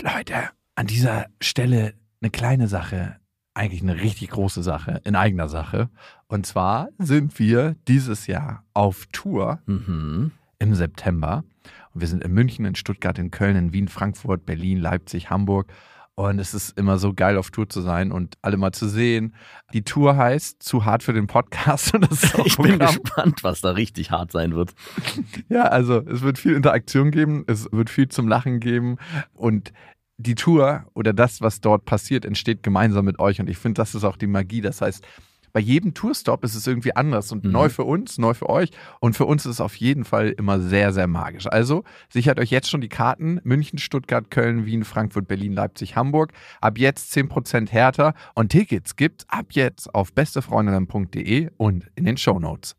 Leute, an dieser Stelle eine kleine Sache, eigentlich eine richtig große Sache, in eigener Sache. Und zwar sind wir dieses Jahr auf Tour im September. Und wir sind in München, in Stuttgart, in Köln, in Wien, Frankfurt, Berlin, Leipzig, Hamburg. Und es ist immer so geil, auf Tour zu sein und alle mal zu sehen. Die Tour heißt Zu hart für den Podcast. Und das ist auch ich bin gespannt, was da richtig hart sein wird. Ja, also es wird viel Interaktion geben, es wird viel zum Lachen geben und die Tour oder das, was dort passiert, entsteht gemeinsam mit euch und ich finde, das ist auch die Magie. Das heißt, bei jedem Tourstop ist es irgendwie anders und neu für uns, neu für euch und für uns ist es auf jeden Fall immer sehr, sehr magisch. Also sichert euch jetzt schon die Karten: München, Stuttgart, Köln, Wien, Frankfurt, Berlin, Leipzig, Hamburg. Ab jetzt 10% härter und Tickets gibt's ab jetzt auf bestefreundinnen.de und in den Shownotes.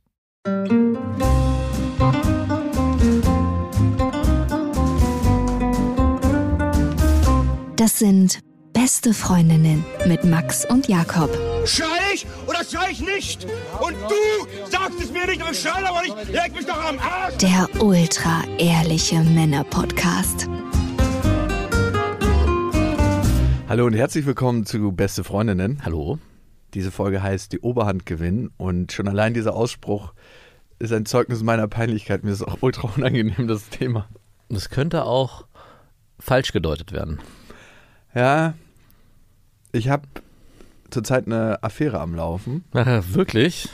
Das sind Beste Freundinnen mit Max und Jakob. Schrei ich oder schrei ich nicht? Und du sagst es mir nicht, aber ich schrei aber nicht. Leg mich doch am Arsch. Der ultra-ehrliche Männer-Podcast. Hallo und herzlich willkommen zu Beste Freundinnen. Hallo. Diese Folge heißt Die Oberhand gewinnen und schon allein dieser Ausspruch ist ein Zeugnis meiner Peinlichkeit. Mir ist auch ultra unangenehm, das Thema. Das könnte auch falsch gedeutet werden. Ja, ich habe zurzeit eine Affäre am Laufen. Ach, wirklich?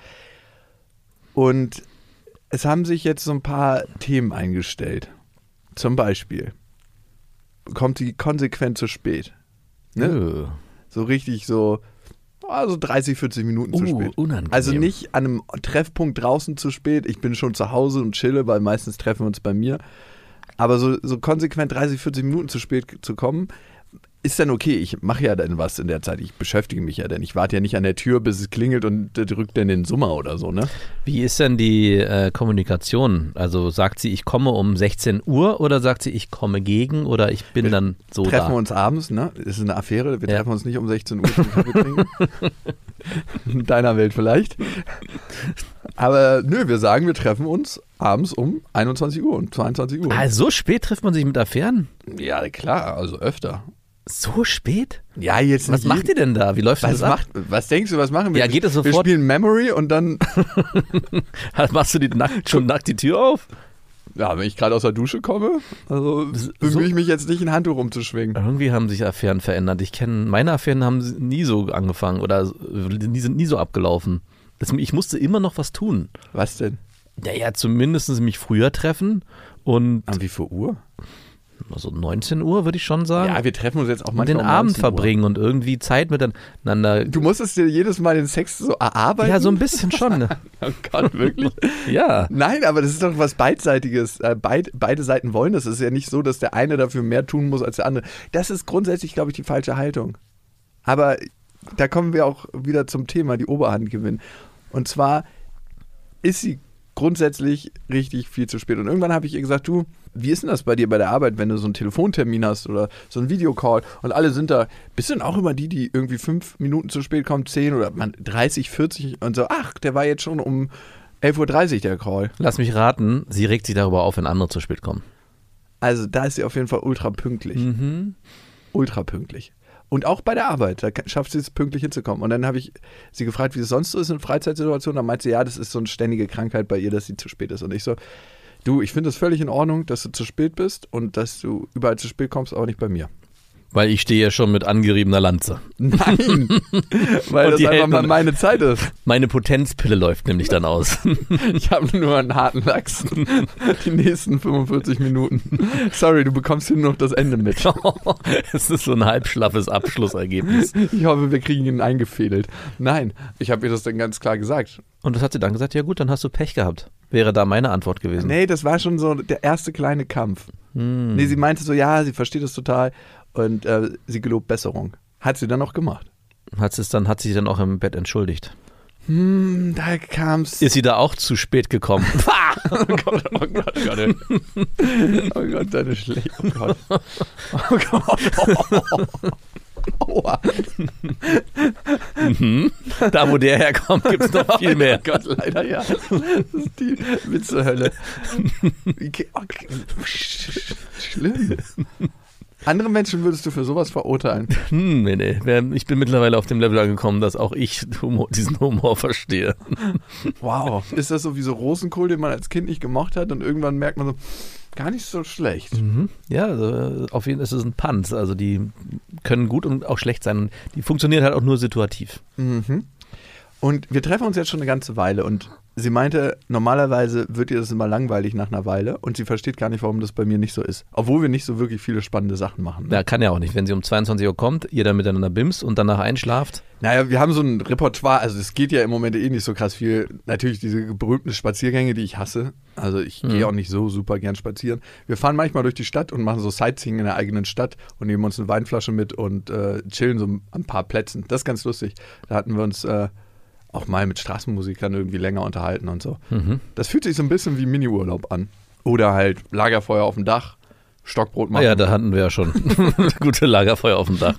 Und es haben sich jetzt so ein paar Themen eingestellt. Zum Beispiel kommt sie konsequent zu spät. Ne? So richtig so, also 30, 40 Minuten zu spät. Unangenehm. Also nicht an einem Treffpunkt draußen zu spät. Ich bin schon zu Hause und chille, weil meistens treffen wir uns bei mir. Aber so konsequent 30, 40 Minuten zu spät zu kommen, ist dann okay. Ich mache ja dann was in der Zeit. Ich beschäftige mich ja dann. Ich warte ja nicht an der Tür, bis es klingelt und drückt dann den Summer oder so, ne? Wie ist denn die Kommunikation? Also sagt sie, ich komme um 16 Uhr oder sagt sie, ich komme gegen oder ich bin dann so da? Wir treffen uns abends, ne? Das ist eine Affäre. Wir treffen uns nicht um 16 Uhr zum Kaffee trinken. In deiner Welt vielleicht. Aber nö, wir sagen, wir treffen uns abends um 21 Uhr und 22 Uhr. Also so spät trifft man sich mit Affären? Ja, klar, also öfter. So spät? Ja, jetzt Was macht ihr denn da? Wie läuft das ab? Was denkst du, was machen wir? Ja, geht das Wir sofort? spielen Memory und dann... Machst du schon nackt die Tür auf? Ja, wenn ich gerade aus der Dusche komme, also bemühe ich mich jetzt nicht, ein Handtuch umzuschwingen. Irgendwie haben sich Affären verändert. Meine Affären haben nie so angefangen oder sind nie so abgelaufen. Ich musste immer noch was tun. Was denn? Ja, zumindest mich früher treffen und... An wie viel Uhr? Also 19 Uhr würde ich schon sagen. Ja, wir treffen uns jetzt auch und manchmal den um Abend 19 Uhr. verbringen und irgendwie Zeit miteinander. Du musstest dir jedes Mal den Sex so erarbeiten? Ja, so ein bisschen schon. Ne? Oh Gott, wirklich? Ja. Nein, aber das ist doch was Beidseitiges. Beide Seiten wollen das. Es ist ja nicht so, dass der eine dafür mehr tun muss als der andere. Das ist grundsätzlich, glaube ich, die falsche Haltung. Aber da kommen wir auch wieder zum Thema, die Oberhand gewinnen. Und zwar ist sie grundsätzlich richtig viel zu spät. Und irgendwann habe ich ihr gesagt, du, wie ist denn das bei dir bei der Arbeit, wenn du so einen Telefontermin hast oder so einen Videocall und alle sind da, bist du denn auch immer die irgendwie 5 Minuten zu spät kommen, 10 oder 30, 40 und so, ach, der war jetzt schon um 11.30 Uhr der Call. Lass mich raten, sie regt sich darüber auf, wenn andere zu spät kommen. Also da ist sie auf jeden Fall ultra pünktlich. Ultra pünktlich. Und auch bei der Arbeit, da schafft sie es, pünktlich hinzukommen. Und dann habe ich sie gefragt, wie es sonst so ist in Freizeitsituationen. Dann meinte sie, ja, das ist so eine ständige Krankheit bei ihr, dass sie zu spät ist. Und ich so, du, ich finde es völlig in Ordnung, dass du zu spät bist und dass du überall zu spät kommst, aber nicht bei mir. Weil ich stehe ja schon mit angeriebener Lanze. Nein, weil das einfach mal meine Zeit ist. Meine Potenzpille läuft nämlich dann aus. Ich habe nur einen harten Lachs. Die nächsten 45 Minuten. Sorry, du bekommst hier nur noch das Ende mit. Es ist so ein halbschlaffes Abschlussergebnis. Ich hoffe, wir kriegen ihn eingefädelt. Nein, ich habe ihr das dann ganz klar gesagt. Und das hat sie dann gesagt, ja gut, dann hast du Pech gehabt. Wäre da meine Antwort gewesen. Nee, das war schon so der erste kleine Kampf. Nee, sie meinte so, ja, sie versteht das total und sie gelobt Besserung. Hat sie dann auch gemacht. Hat sie sich dann auch im Bett entschuldigt? Da kam's. Ist sie da auch zu spät gekommen? Oh Gott, oh Gott, oh Gott. Oh Gott, deine Schläge. Oh Gott. Oh Gott. Aua. Da, wo der herkommt, gibt es noch viel mehr. Oh Gott, leider ja. Das ist die Witzehölle. Okay. Schlimm. Andere Menschen würdest du für sowas verurteilen. Nee. Ich bin mittlerweile auf dem Level angekommen, dass auch ich diesen Humor verstehe. Wow. Ist das so wie so Rosenkohl, den man als Kind nicht gemocht hat und irgendwann merkt man so, gar nicht so schlecht. Ja, also auf jeden Fall ist es ein Panz. Also die können gut und auch schlecht sein. Und die funktionieren halt auch nur situativ. Und wir treffen uns jetzt schon eine ganze Weile und sie meinte, normalerweise wird ihr das immer langweilig nach einer Weile und sie versteht gar nicht, warum das bei mir nicht so ist. Obwohl wir nicht so wirklich viele spannende Sachen machen. Ja, kann ja auch nicht. Wenn sie um 22 Uhr kommt, ihr dann miteinander bimst und danach einschlaft. Naja, wir haben so ein Repertoire, also es geht ja im Moment nicht so krass viel. Natürlich diese berühmten Spaziergänge, die ich hasse. Also ich gehe auch nicht so super gern spazieren. Wir fahren manchmal durch die Stadt und machen so Sightseeing in der eigenen Stadt und nehmen uns eine Weinflasche mit und chillen so an ein paar Plätzen. Das ist ganz lustig. Da hatten wir uns auch mal mit Straßenmusikern irgendwie länger unterhalten und so. Das fühlt sich so ein bisschen wie Mini-Urlaub an. Oder halt Lagerfeuer auf dem Dach, Stockbrot machen. Ja, da hatten wir ja schon gute Lagerfeuer auf dem Dach.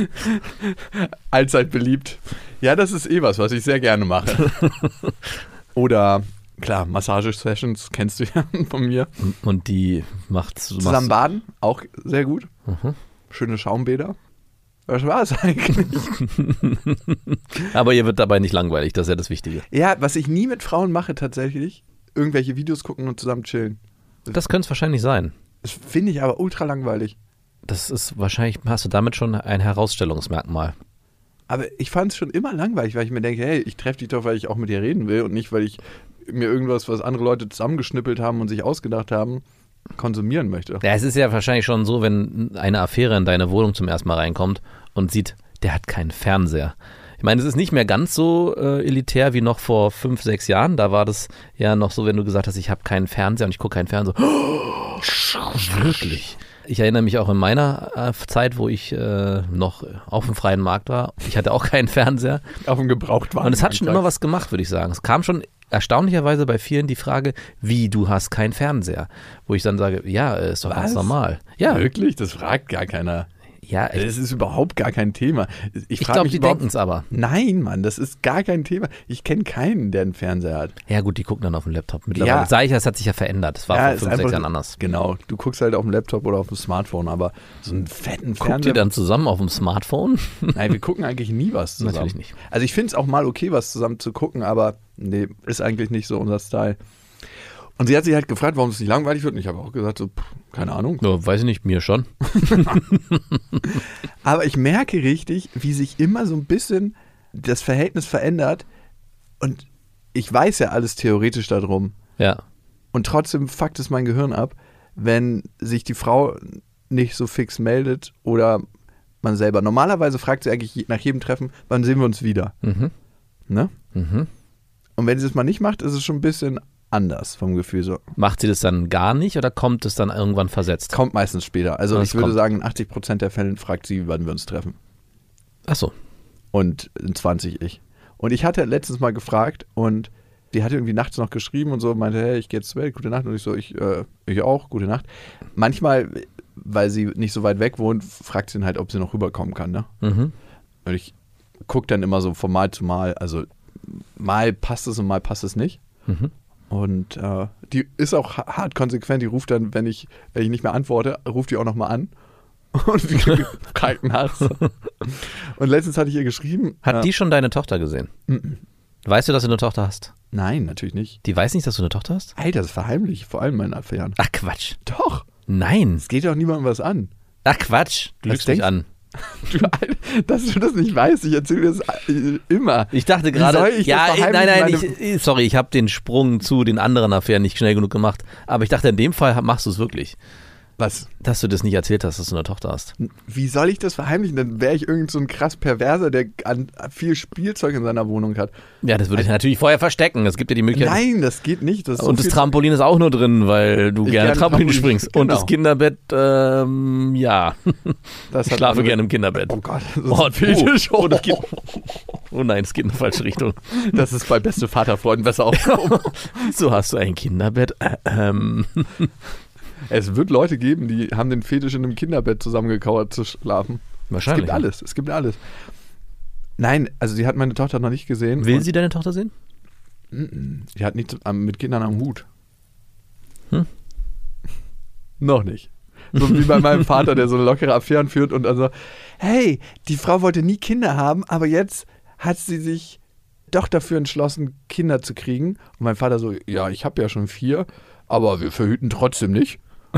Allzeit beliebt. Ja, das ist was ich sehr gerne mache. Oder, klar, Massage-Sessions kennst du ja von mir. Und die macht zusammen baden, auch sehr gut. Schöne Schaumbäder. Was war es eigentlich? Aber ihr wird dabei nicht langweilig, das ist ja das Wichtige. Ja, was ich nie mit Frauen mache tatsächlich, irgendwelche Videos gucken und zusammen chillen. Das könnte es wahrscheinlich sein. Das finde ich aber ultra langweilig. Das ist wahrscheinlich, hast du damit schon ein Herausstellungsmerkmal. Aber ich fand es schon immer langweilig, weil ich mir denke, hey, ich treffe dich doch, weil ich auch mit dir reden will und nicht, weil ich mir irgendwas, was andere Leute zusammengeschnippelt haben und sich ausgedacht haben, konsumieren möchte. Ja, es ist ja wahrscheinlich schon so, wenn eine Affäre in deine Wohnung zum ersten Mal reinkommt und sieht, der hat keinen Fernseher. Ich meine, es ist nicht mehr ganz so elitär wie noch vor 5, 6 Jahren. Da war das ja noch so, wenn du gesagt hast, ich habe keinen Fernseher und ich gucke keinen Fernseher. Oh, wirklich? Ich erinnere mich auch in meiner Zeit, wo ich noch auf dem freien Markt war. Ich hatte auch keinen Fernseher. Auf dem Gebrauchtwagen. Und es hat schon immer was gemacht, würde ich sagen. Es kam schon erstaunlicherweise bei vielen die Frage, wie, du hast keinen Fernseher? Wo ich dann sage, ja, ist doch ganz normal. Ja. Wirklich? Das fragt gar keiner. Ja, das ist überhaupt gar kein Thema. Ich glaube, die denken es aber. Nein, Mann, das ist gar kein Thema. Ich kenne keinen, der einen Fernseher hat. Ja gut, die gucken dann auf dem Laptop. Mittlerweile sage ich, das hat sich ja verändert. Das war vor 5, 6 Jahren anders. Genau, du guckst halt auf dem Laptop oder auf dem Smartphone, aber so einen fetten Fernseher. Guckt ihr dann zusammen auf dem Smartphone? Nein, wir gucken eigentlich nie was zusammen. Natürlich nicht. Also ich finde es auch mal okay, was zusammen zu gucken, aber nee, ist eigentlich nicht so unser Style. Und sie hat sich halt gefragt, warum es nicht langweilig wird. Und ich habe auch gesagt, so, keine Ahnung. Ja, weiß ich nicht, mir schon. Aber ich merke richtig, wie sich immer so ein bisschen das Verhältnis verändert. Und ich weiß ja alles theoretisch darum. Ja. Und trotzdem fuckt es mein Gehirn ab, wenn sich die Frau nicht so fix meldet oder man selber. Normalerweise fragt sie eigentlich nach jedem Treffen, wann sehen wir uns wieder. Ne? Und wenn sie das mal nicht macht, ist es schon ein bisschen anders vom Gefühl so. Macht sie das dann gar nicht oder kommt es dann irgendwann versetzt? Kommt meistens später. Also ich würde sagen, in 80% der Fälle fragt sie, wann wir uns treffen. Ach so. Und in 20 ich. Und ich hatte letztens mal gefragt und die hatte irgendwie nachts noch geschrieben und so, meinte, hey, ich gehe jetzt zu Bett, gute Nacht. Und ich so, ich auch, gute Nacht. Manchmal, weil sie nicht so weit weg wohnt, fragt sie dann halt, ob sie noch rüberkommen kann. Ne? Und ich gucke dann immer so von Mal zu Mal. Also mal passt es und mal passt es nicht. Und die ist auch hart konsequent. Die ruft dann, wenn ich nicht mehr antworte, ruft die auch nochmal an. Und die kalten Hals. Und letztens hatte ich ihr geschrieben. Hat die schon deine Tochter gesehen? Weißt du, dass du eine Tochter hast? Nein, natürlich nicht. Die weiß nicht, dass du eine Tochter hast? Alter, das ist verheimlich, vor allem meine Affären. Ach Quatsch. Doch. Nein. Es geht doch niemandem was an. Ach Quatsch. Du lügst mich an. Dass du das nicht weißt, ich erzähle das immer. Ich dachte gerade, sorry, ich habe den Sprung zu den anderen Affären nicht schnell genug gemacht, aber ich dachte, in dem Fall machst du es wirklich. Was? Dass du das nicht erzählt hast, dass du eine Tochter hast. Wie soll ich das verheimlichen? Dann wäre ich irgend so ein krass Perverser, der viel Spielzeug in seiner Wohnung hat. Ja, das würde ich natürlich vorher verstecken. Es gibt ja die Möglichkeit. Nein, das geht nicht. Das und das Trampolin ist auch nur drin, weil du gerne Trampolin springst. Genau. Und das Kinderbett, ja. Ich schlafe gerne im Kinderbett. Oh Gott. Das ist oh nein, es geht in die falsche Richtung. Das ist bei beste Vaterfreunden besser aufgehoben. So hast du ein Kinderbett. Es wird Leute geben, die haben den Fetisch in einem Kinderbett zusammengekauert zu schlafen. Wahrscheinlich. Es gibt alles. Nein, also sie hat meine Tochter noch nicht gesehen. Will sie deine Tochter sehen? Sie hat nichts mit Kindern am Hut. Noch nicht. So wie bei meinem Vater, der so lockere Affären führt und also, hey, die Frau wollte nie Kinder haben, aber jetzt hat sie sich doch dafür entschlossen, Kinder zu kriegen. Und mein Vater so, ja, ich habe ja schon 4, aber wir verhüten trotzdem nicht.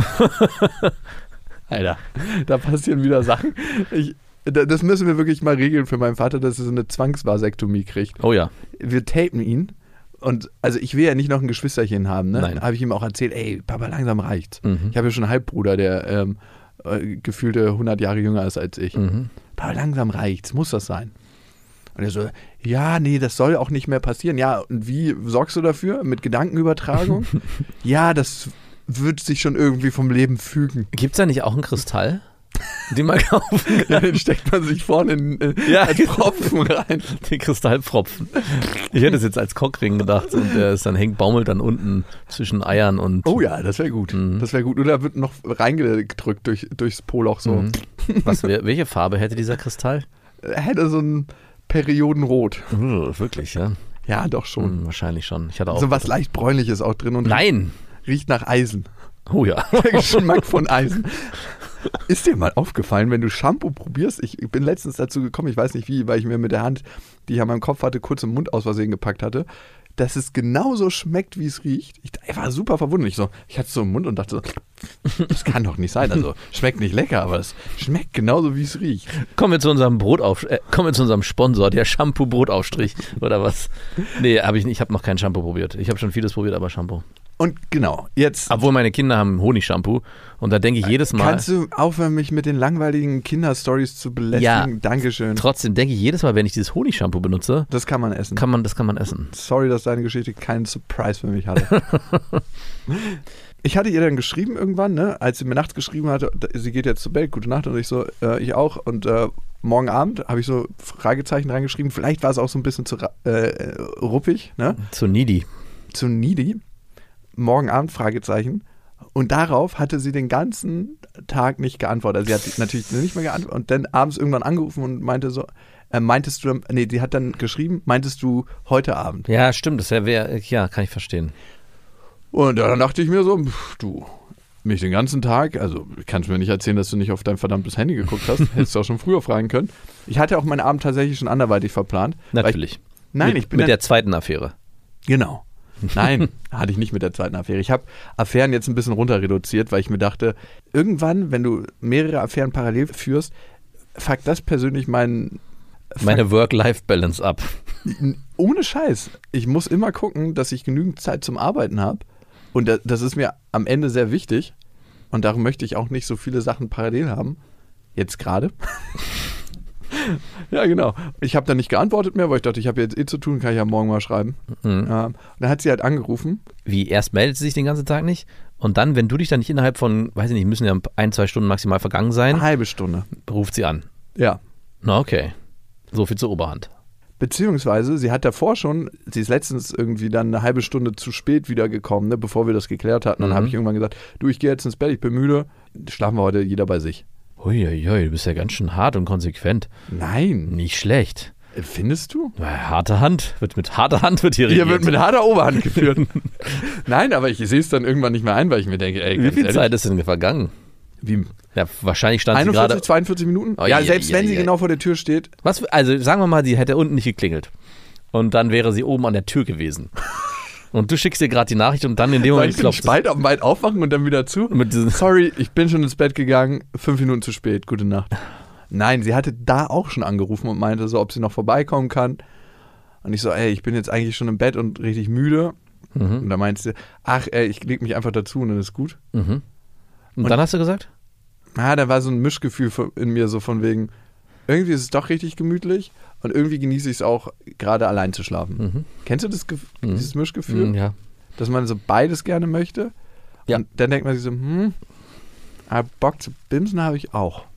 Alter, da passieren wieder Sachen. Das müssen wir wirklich mal regeln für meinen Vater, dass er so eine Zwangsvasektomie kriegt. Oh ja. Wir tapen ihn. Und also ich will ja nicht noch ein Geschwisterchen haben, ne? Nein. Habe ich ihm auch erzählt, ey, Papa, langsam reicht's. Mhm. Ich habe ja schon einen Halbbruder, der gefühlte 100 Jahre jünger ist als ich. Mhm. Papa, langsam reicht's, muss das sein? Und er so, ja, nee, das soll auch nicht mehr passieren. Ja, und wie sorgst du dafür? Mit Gedankenübertragung? Ja, das wird sich schon irgendwie vom Leben fügen. Gibt's da nicht auch einen Kristall, den man kaufen kann? Ja, den steckt man sich vorne in als Pfropfen rein. Den Kristallpfropfen. Ich hätte es jetzt als Cockring gedacht und der ist dann baumelt dann unten zwischen Eiern und... Oh ja, das wäre gut. Mhm. Das wäre gut. Oder wird noch reingedrückt durchs Poloch so. Mhm. Welche Farbe hätte dieser Kristall? Hätte so ein Periodenrot. Wirklich, ja? Ja, doch schon. Wahrscheinlich schon. Ich hatte auch So was leicht bräunliches auch drin und Nein! riecht nach Eisen. Oh ja. Der Geschmack von Eisen. Ist dir mal aufgefallen, wenn du Shampoo probierst? Ich bin letztens dazu gekommen, ich weiß nicht wie, weil ich mir mit der Hand, die ich an meinem Kopf hatte, kurz im Mund aus Versehen gepackt hatte, dass es genauso schmeckt, wie es riecht. Ich war super verwundert. Ich hatte es so im Mund und dachte so, das kann doch nicht sein. Also schmeckt nicht lecker, aber es schmeckt genauso, wie es riecht. Kommen wir zu unserem Sponsor, der Shampoo-Brotaufstrich oder was? Nee, habe ich nicht. Ich habe noch kein Shampoo probiert. Ich habe schon vieles probiert, aber Shampoo. Und genau, jetzt... Obwohl meine Kinder haben Honigshampoo und da denke ich jedes Mal... Kannst du aufhören, mich mit den langweiligen Kinderstories zu belästigen? Ja, Dankeschön. Trotzdem denke ich jedes Mal, wenn ich dieses Honigshampoo benutze, Das kann man essen. das kann man essen. Sorry, dass deine Geschichte keinen Surprise für mich hatte. Ich hatte ihr dann geschrieben irgendwann, ne, als sie mir nachts geschrieben hatte, sie geht jetzt zu Bett, gute Nacht, und ich so, ich auch. Und morgen Abend habe ich so Fragezeichen reingeschrieben. Vielleicht war es auch so ein bisschen zu ruppig, ne? Zu needy. Zu needy. Morgen Abend, Fragezeichen. Und darauf hatte sie den ganzen Tag nicht geantwortet. Also sie hat natürlich nicht mehr geantwortet und dann abends irgendwann angerufen und meinte so, sie hat dann geschrieben, meintest du heute Abend? Ja, stimmt, ja, kann ich verstehen. Und dann dachte ich mir so, du, mich den ganzen Tag, also kannst du mir nicht erzählen, dass du nicht auf dein verdammtes Handy geguckt hast, hättest du auch schon früher fragen können. Ich hatte auch meinen Abend tatsächlich schon anderweitig verplant. Natürlich. Ich bin mit der zweiten Affäre. Genau. Nein, hatte ich nicht mit der zweiten Affäre. Ich habe Affären jetzt ein bisschen runter reduziert, weil ich mir dachte, irgendwann, wenn du mehrere Affären parallel führst, fuckt das persönlich meine Work-Life-Balance ab. Ohne Scheiß. Ich muss immer gucken, dass ich genügend Zeit zum Arbeiten habe. Und das ist mir am Ende sehr wichtig. Und darum möchte ich auch nicht so viele Sachen parallel haben. Jetzt gerade. Ja, genau. Ich habe dann nicht geantwortet mehr, weil ich dachte, ich habe jetzt zu tun, kann ich ja morgen mal schreiben. Mhm. Und dann hat sie halt angerufen. Wie, erst meldet sie sich den ganzen Tag nicht und dann, wenn du dich dann nicht innerhalb von, weiß ich nicht, müssen ja 1-2 Stunden maximal vergangen sein. Eine halbe Stunde. Ruft sie an. Ja. Na okay. So viel zur Oberhand. Beziehungsweise, sie ist letztens irgendwie dann eine halbe Stunde zu spät wiedergekommen, ne, bevor wir das geklärt hatten. Dann habe ich irgendwann gesagt, du, ich gehe jetzt ins Bett, ich bin müde, schlafen wir heute jeder bei sich. Uiuiui, du bist ja ganz schön hart und konsequent. Nein. Nicht schlecht. Findest du? Harte Hand. Mit harter Hand wird hier regiert. Hier wird mit harter Oberhand geführt. Nein, aber ich sehe es dann irgendwann nicht mehr ein, weil ich mir denke, ey, wie viel Zeit ist denn vergangen? Wie? Ja, wahrscheinlich stand 41, sie gerade... 42 Minuten? Oh, ja, selbst wenn sie genau vor der Tür steht. Also sagen wir mal, die hätte unten nicht geklingelt. Und dann wäre sie oben an der Tür gewesen. Und du schickst dir gerade die Nachricht und dann in dem Moment klopft es. Spalt am Weit aufwachen und dann wieder zu? Sorry, ich bin schon ins Bett gegangen, 5 Minuten zu spät, gute Nacht. Nein, sie hatte da auch schon angerufen und meinte so, ob sie noch vorbeikommen kann. Und ich so, ey, ich bin jetzt eigentlich schon im Bett und richtig müde. Mhm. Und da meinte sie, ich leg mich einfach dazu und dann ist gut. Mhm. Und dann hast du gesagt? Da war so ein Mischgefühl in mir, so von wegen, irgendwie ist es doch richtig gemütlich und irgendwie genieße ich es auch, gerade allein zu schlafen. Mhm. Kennst du dieses Mischgefühl? Ja. Dass man so beides gerne möchte? Ja. Und dann denkt man sich so, Bock zu bimsen habe ich auch.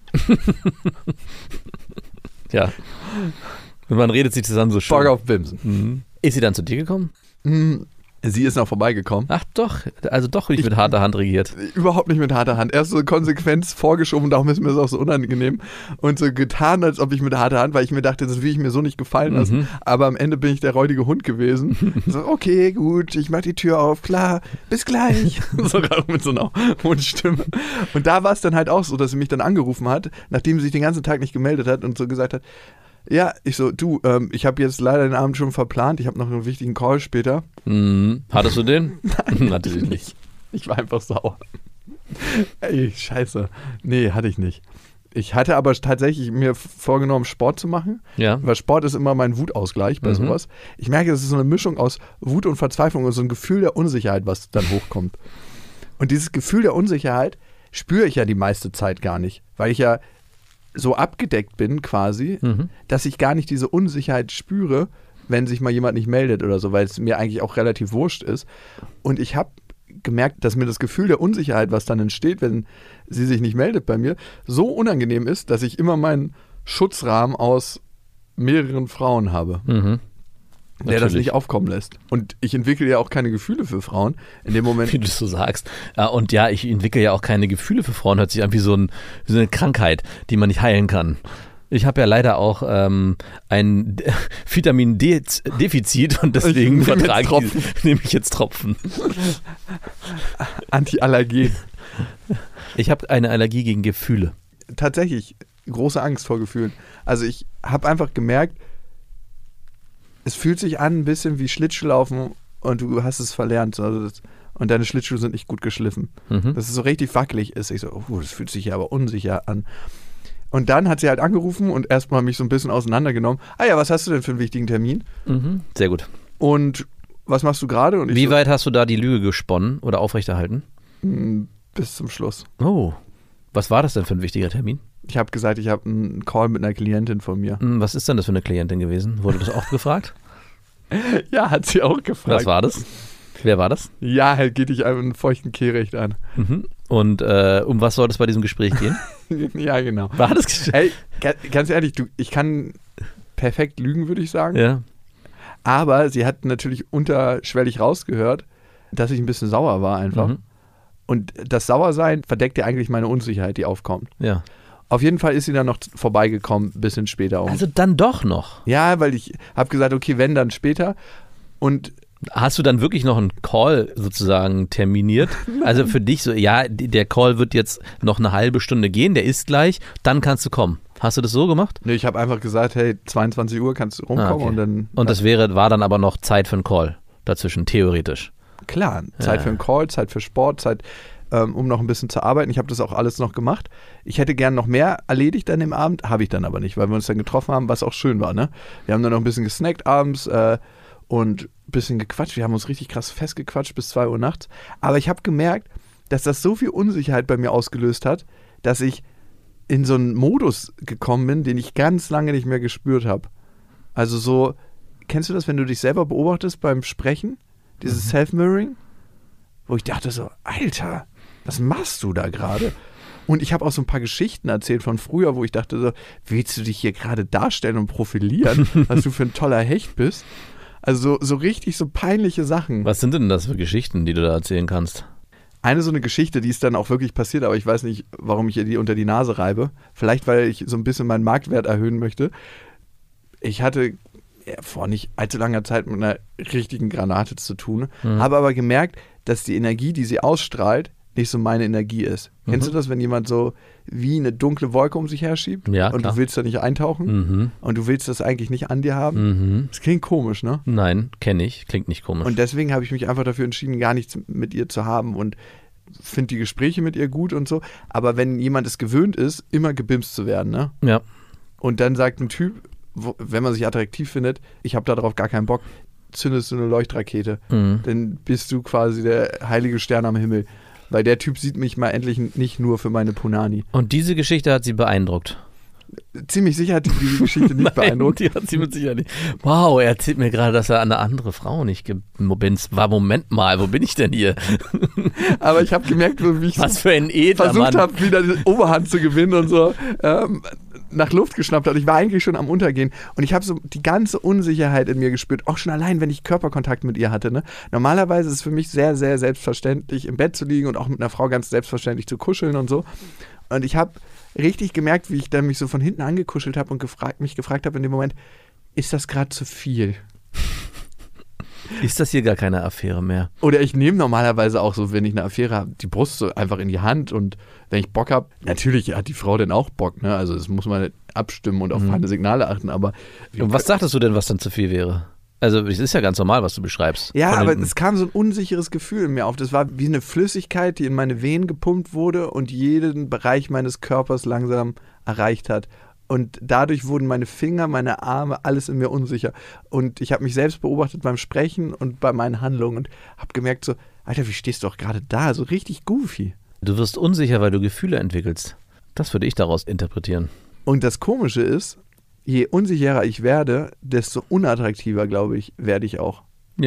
Ja. Und man redet sich zusammen so schön. Bock auf Bimsen. Mhm. Ist sie dann zu dir gekommen? Sie ist noch vorbeigekommen. Ach doch, also doch nicht mit harter Hand regiert. Überhaupt nicht mit harter Hand. Erst so Konsequenz vorgeschoben, darum ist mir das auch so unangenehm. Und so getan, als ob ich mit harter Hand, weil ich mir dachte, das will ich mir so nicht gefallen lassen. Aber am Ende bin ich der räudige Hund gewesen. So, okay, gut, ich mach die Tür auf, klar, bis gleich. Sogar mit so einer Hundstimme. Und da war es dann halt auch so, dass sie mich dann angerufen hat, nachdem sie sich den ganzen Tag nicht gemeldet hat und so gesagt hat, ja, ich so, du, ich habe jetzt leider den Abend schon verplant, ich habe noch einen wichtigen Call später. Hattest du den? Nein, natürlich nicht. Ich war einfach sauer. Ey, scheiße. Nee, hatte ich nicht. Ich hatte aber tatsächlich mir vorgenommen, Sport zu machen, weil Sport ist immer mein Wutausgleich bei sowas. Ich merke, das ist so eine Mischung aus Wut und Verzweiflung und so ein Gefühl der Unsicherheit, was dann hochkommt. Und dieses Gefühl der Unsicherheit spüre ich ja die meiste Zeit gar nicht, weil ich ja so abgedeckt bin quasi, dass ich gar nicht diese Unsicherheit spüre, wenn sich mal jemand nicht meldet oder so, weil es mir eigentlich auch relativ wurscht ist. Und ich habe gemerkt, dass mir das Gefühl der Unsicherheit, was dann entsteht, wenn sie sich nicht meldet bei mir, so unangenehm ist, dass ich immer meinen Schutzrahmen aus mehreren Frauen habe. Der das nicht aufkommen lässt. Und ich entwickle ja auch keine Gefühle für Frauen in dem Moment. Wie du es so sagst. Und ja, ich entwickle ja auch keine Gefühle für Frauen. Hört sich an wie so eine Krankheit, die man nicht heilen kann. Ich habe ja leider auch ein Vitamin-D-Defizit und deswegen nehme ich jetzt Tropfen. Antiallergen. Ich habe eine Allergie gegen Gefühle. Tatsächlich, große Angst vor Gefühlen. Also ich habe einfach gemerkt, es fühlt sich an ein bisschen wie Schlittschuhlaufen und du hast es verlernt. Also und deine Schlittschuhe sind nicht gut geschliffen. Dass es so richtig wackelig ist. Ich so, das fühlt sich ja aber unsicher an. Und dann hat sie halt angerufen und erstmal mich so ein bisschen auseinandergenommen. Ah ja, was hast du denn für einen wichtigen Termin? Sehr gut. Und was machst du gerade? Und wie weit hast du da die Lüge gesponnen oder aufrechterhalten? Bis zum Schluss. Oh, was war das denn für ein wichtiger Termin? Ich habe gesagt, ich habe einen Call mit einer Klientin von mir. Was ist denn das für eine Klientin gewesen? Wurde das auch gefragt? Ja, hat sie auch gefragt. Was war das? Wer war das? Ja, halt geht dich einen feuchten Kehricht an. Und um was soll es bei diesem Gespräch gehen? Ja, genau. War das Gespräch? Ey, ganz ehrlich, ich kann perfekt lügen, würde ich sagen. Ja. Aber sie hat natürlich unterschwellig rausgehört, dass ich ein bisschen sauer war einfach. Und das Sauersein verdeckt ja eigentlich meine Unsicherheit, die aufkommt. Ja. Auf jeden Fall ist sie dann noch vorbeigekommen, ein bisschen später. Also dann doch noch? Ja, weil ich habe gesagt, okay, wenn, dann später. Und hast du dann wirklich noch einen Call sozusagen terminiert? Also für dich so, ja, der Call wird jetzt noch eine halbe Stunde gehen, der ist gleich, dann kannst du kommen. Hast du das so gemacht? Nee, ich habe einfach gesagt, hey, 22 Uhr kannst du rumkommen. Okay. Und dann. Und das war dann aber noch Zeit für einen Call dazwischen, theoretisch. Klar, Zeit für einen Call, Zeit für Sport, Zeit, um noch ein bisschen zu arbeiten. Ich habe das auch alles noch gemacht. Ich hätte gern noch mehr erledigt an dem Abend, habe ich dann aber nicht, weil wir uns dann getroffen haben, was auch schön war. Ne? Wir haben dann noch ein bisschen gesnackt abends und ein bisschen gequatscht. Wir haben uns richtig krass festgequatscht bis 2 Uhr nachts. Aber ich habe gemerkt, dass das so viel Unsicherheit bei mir ausgelöst hat, dass ich in so einen Modus gekommen bin, den ich ganz lange nicht mehr gespürt habe. Also so, kennst du das, wenn du dich selber beobachtest beim Sprechen? Dieses Self-Mirroring? Wo ich dachte so, Alter, was machst du da gerade? Und ich habe auch so ein paar Geschichten erzählt von früher, wo ich dachte so, willst du dich hier gerade darstellen und profilieren, was du für ein toller Hecht bist? Also so richtig so peinliche Sachen. Was sind denn das für Geschichten, die du da erzählen kannst? Eine so eine Geschichte, die ist dann auch wirklich passiert, aber ich weiß nicht, warum ich ihr die unter die Nase reibe. Vielleicht, weil ich so ein bisschen meinen Marktwert erhöhen möchte. Ich hatte vor nicht allzu langer Zeit mit einer richtigen Granate zu tun, habe aber gemerkt, dass die Energie, die sie ausstrahlt, nicht so meine Energie ist. Kennst du das, wenn jemand so wie eine dunkle Wolke um sich her schiebt? Ja, und klar. du willst da nicht eintauchen und du willst das eigentlich nicht an dir haben? Das klingt komisch, ne? Nein, kenne ich. Klingt nicht komisch. Und deswegen habe ich mich einfach dafür entschieden, gar nichts mit ihr zu haben und finde die Gespräche mit ihr gut und so. Aber wenn jemand es gewöhnt ist, immer gebimst zu werden, ne? Ja. Und dann sagt ein Typ, wenn man sich attraktiv findet, ich habe darauf gar keinen Bock, zündest du eine Leuchtrakete. Dann bist du quasi der heilige Stern am Himmel. Weil der Typ sieht mich mal endlich nicht nur für meine Punani. Und diese Geschichte hat sie beeindruckt? Ziemlich sicher hat diese Geschichte nicht beeindruckt. Die hat sie mit Sicherheit nicht. Wow, er erzählt mir gerade, dass er an eine andere Frau nicht gebinst war. Moment mal, wo bin ich denn hier? Aber ich habe gemerkt, wie ich was für ein versucht habe, wieder die Oberhand zu gewinnen und so. nach Luft geschnappt hat. Ich war eigentlich schon am Untergehen und ich habe so die ganze Unsicherheit in mir gespürt, auch schon allein, wenn ich Körperkontakt mit ihr hatte. Ne? Normalerweise ist es für mich sehr, sehr selbstverständlich, im Bett zu liegen und auch mit einer Frau ganz selbstverständlich zu kuscheln und so. Und ich habe richtig gemerkt, wie ich dann mich so von hinten angekuschelt habe und mich gefragt habe in dem Moment, ist das gerade zu viel? Ist das hier gar keine Affäre mehr? Oder ich nehme normalerweise auch so, wenn ich eine Affäre habe, die Brust so einfach in die Hand und wenn ich Bock habe, natürlich hat die Frau dann auch Bock, ne? Also das muss man abstimmen und auf meine Signale achten, aber... Und was dachtest du denn, was dann zu viel wäre? Also es ist ja ganz normal, was du beschreibst. Ja, aber es kam so ein unsicheres Gefühl in mir auf. Das war wie eine Flüssigkeit, die in meine Venen gepumpt wurde und jeden Bereich meines Körpers langsam erreicht hat. Und dadurch wurden meine Finger, meine Arme, alles in mir unsicher. Und ich habe mich selbst beobachtet beim Sprechen und bei meinen Handlungen und habe gemerkt so, Alter, wie stehst du doch gerade da? So richtig goofy. Du wirst unsicher, weil du Gefühle entwickelst. Das würde ich daraus interpretieren. Und das Komische ist, je unsicherer ich werde, desto unattraktiver, glaube ich, werde ich auch.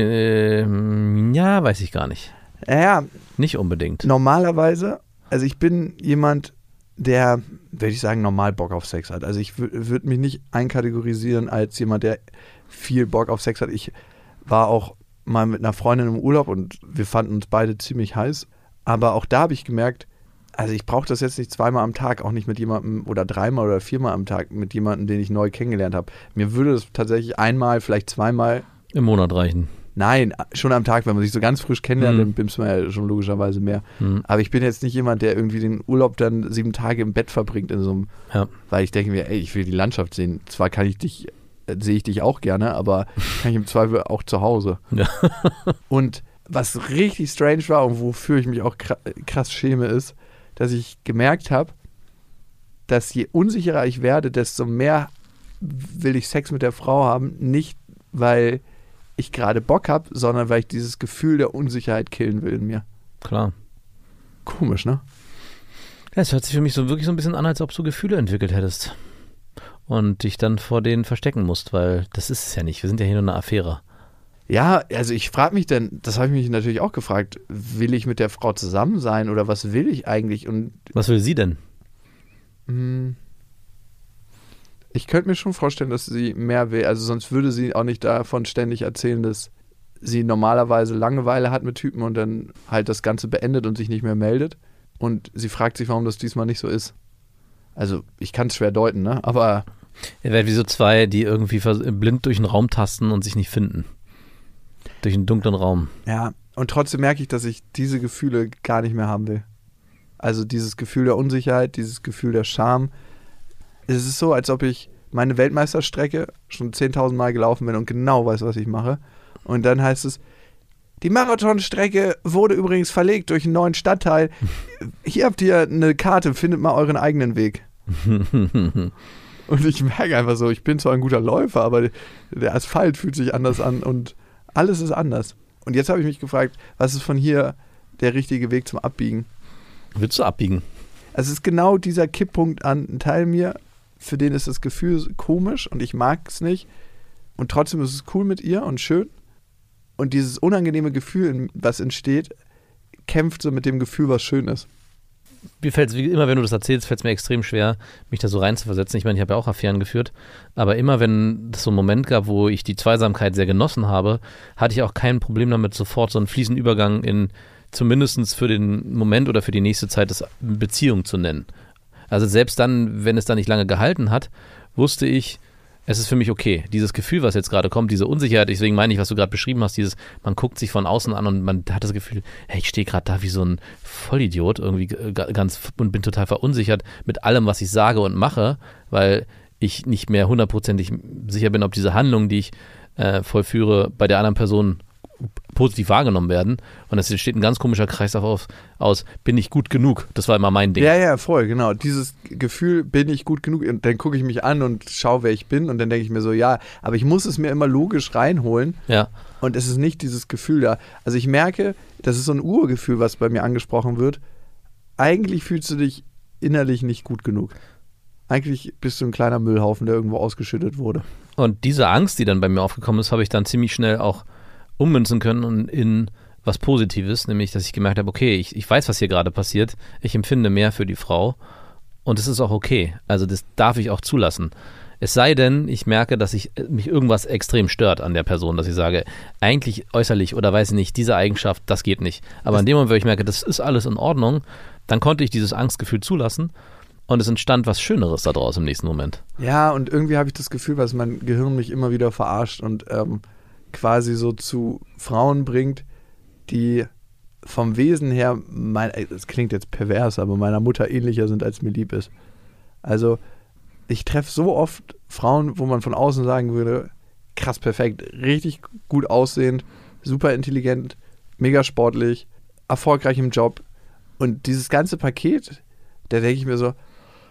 Ja, weiß ich gar nicht. Ja, nicht unbedingt. Normalerweise, also ich bin jemand, der, würde ich sagen, normal Bock auf Sex hat. Also ich würde mich nicht einkategorisieren als jemand, der viel Bock auf Sex hat. Ich war auch mal mit einer Freundin im Urlaub und wir fanden uns beide ziemlich heiß. Aber auch da habe ich gemerkt, also ich brauche das jetzt nicht 2-mal am Tag, auch nicht mit jemandem oder 3-mal oder 4-mal am Tag mit jemandem, den ich neu kennengelernt habe. Mir würde das tatsächlich 1-mal, vielleicht 2-mal im Monat reichen. Nein, schon am Tag, wenn man sich so ganz frisch kennenlernt, dann bimst man ja schon logischerweise mehr. Aber ich bin jetzt nicht jemand, der irgendwie den Urlaub dann 7 Tage im Bett verbringt in so einem, weil ich denke mir, ey, ich will die Landschaft sehen. Zwar sehe ich dich auch gerne, aber kann ich im Zweifel auch zu Hause. Ja. Und was richtig strange war und wofür ich mich auch krass schäme, ist, dass ich gemerkt habe, dass je unsicherer ich werde, desto mehr will ich Sex mit der Frau haben, nicht weil ich gerade Bock habe, sondern weil ich dieses Gefühl der Unsicherheit killen will in mir. Klar. Komisch, ne? Ja, es hört sich für mich so wirklich so ein bisschen an, als ob du Gefühle entwickelt hättest und dich dann vor denen verstecken musst, weil das ist es ja nicht. Wir sind ja hier nur eine Affäre. Ja, also ich frage mich dann, das habe ich mich natürlich auch gefragt, will ich mit der Frau zusammen sein oder was will ich eigentlich? Und was will sie denn? Ich könnte mir schon vorstellen, dass sie mehr will. Also sonst würde sie auch nicht davon ständig erzählen, dass sie normalerweise Langeweile hat mit Typen und dann halt das Ganze beendet und sich nicht mehr meldet. Und sie fragt sich, warum das diesmal nicht so ist. Also ich kann es schwer deuten, ne? Aber... Ihr werdet wie so zwei, die irgendwie blind durch den Raum tasten und sich nicht finden. Durch einen dunklen Raum. Ja, und trotzdem merke ich, dass ich diese Gefühle gar nicht mehr haben will. Also dieses Gefühl der Unsicherheit, dieses Gefühl der Scham. Es ist so, als ob ich meine Weltmeisterstrecke schon 10.000 Mal gelaufen bin und genau weiß, was ich mache. Und dann heißt es, die Marathonstrecke wurde übrigens verlegt durch einen neuen Stadtteil. Hier habt ihr eine Karte, findet mal euren eigenen Weg. Und ich merke einfach so, ich bin zwar ein guter Läufer, aber der Asphalt fühlt sich anders an und alles ist anders. Und jetzt habe ich mich gefragt, was ist von hier der richtige Weg zum Abbiegen? Willst du abbiegen? Also es ist genau dieser Kipppunkt an ein Teil mir, für den ist das Gefühl komisch und ich mag es nicht. Und trotzdem ist es cool mit ihr und schön. Und dieses unangenehme Gefühl, was entsteht, kämpft so mit dem Gefühl, was schön ist. Mir fällt es, wie immer, wenn du das erzählst, fällt es mir extrem schwer, mich da so reinzuversetzen. Ich meine, ich habe ja auch Affären geführt, aber immer, wenn es so einen Moment gab, wo ich die Zweisamkeit sehr genossen habe, hatte ich auch kein Problem damit, sofort so einen fließenden Übergang in zumindest für den Moment oder für die nächste Zeit das Beziehung zu nennen. Also selbst dann, wenn es dann nicht lange gehalten hat, wusste ich, es ist für mich okay. Dieses Gefühl, was jetzt gerade kommt, diese Unsicherheit, deswegen meine ich, was du gerade beschrieben hast, dieses, man guckt sich von außen an und man hat das Gefühl, hey, ich stehe gerade da wie so ein Vollidiot irgendwie ganz und bin total verunsichert mit allem, was ich sage und mache, weil ich nicht mehr 100%ig sicher bin, ob diese Handlungen, die ich vollführe, bei der anderen Person positiv wahrgenommen werden. Und es steht ein ganz komischer Kreislauf aus, bin ich gut genug? Das war immer mein Ding. Ja, voll, genau. Dieses Gefühl, bin ich gut genug? Und dann gucke ich mich an und schaue, wer ich bin. Und dann denke ich mir so, ja, aber ich muss es mir immer logisch reinholen. Ja. Und es ist nicht dieses Gefühl da. Also ich merke, das ist so ein Urgefühl, was bei mir angesprochen wird. Eigentlich fühlst du dich innerlich nicht gut genug. Eigentlich bist du ein kleiner Müllhaufen, der irgendwo ausgeschüttet wurde. Und diese Angst, die dann bei mir aufgekommen ist, habe ich dann ziemlich schnell auch ummünzen können und in was Positives, nämlich, dass ich gemerkt habe, okay, ich weiß, was hier gerade passiert, ich empfinde mehr für die Frau Und das ist auch okay. Also das darf ich auch zulassen. Es sei denn, ich merke, dass mich irgendwas extrem stört an der Person, dass ich sage, eigentlich äußerlich oder weiß ich nicht, diese Eigenschaft, das geht nicht. Aber in dem Moment, wo ich merke, das ist alles in Ordnung, dann konnte ich dieses Angstgefühl zulassen und es entstand was Schöneres daraus im nächsten Moment. Ja, und irgendwie habe ich das Gefühl, dass mein Gehirn mich immer wieder verarscht und quasi so zu Frauen bringt, die vom Wesen her, das klingt jetzt pervers, aber meiner Mutter ähnlicher sind, als mir lieb ist. Also ich treffe so oft Frauen, wo man von außen sagen würde, krass perfekt, richtig gut aussehend, super intelligent, mega sportlich, erfolgreich im Job. Und dieses ganze Paket, da denke ich mir so,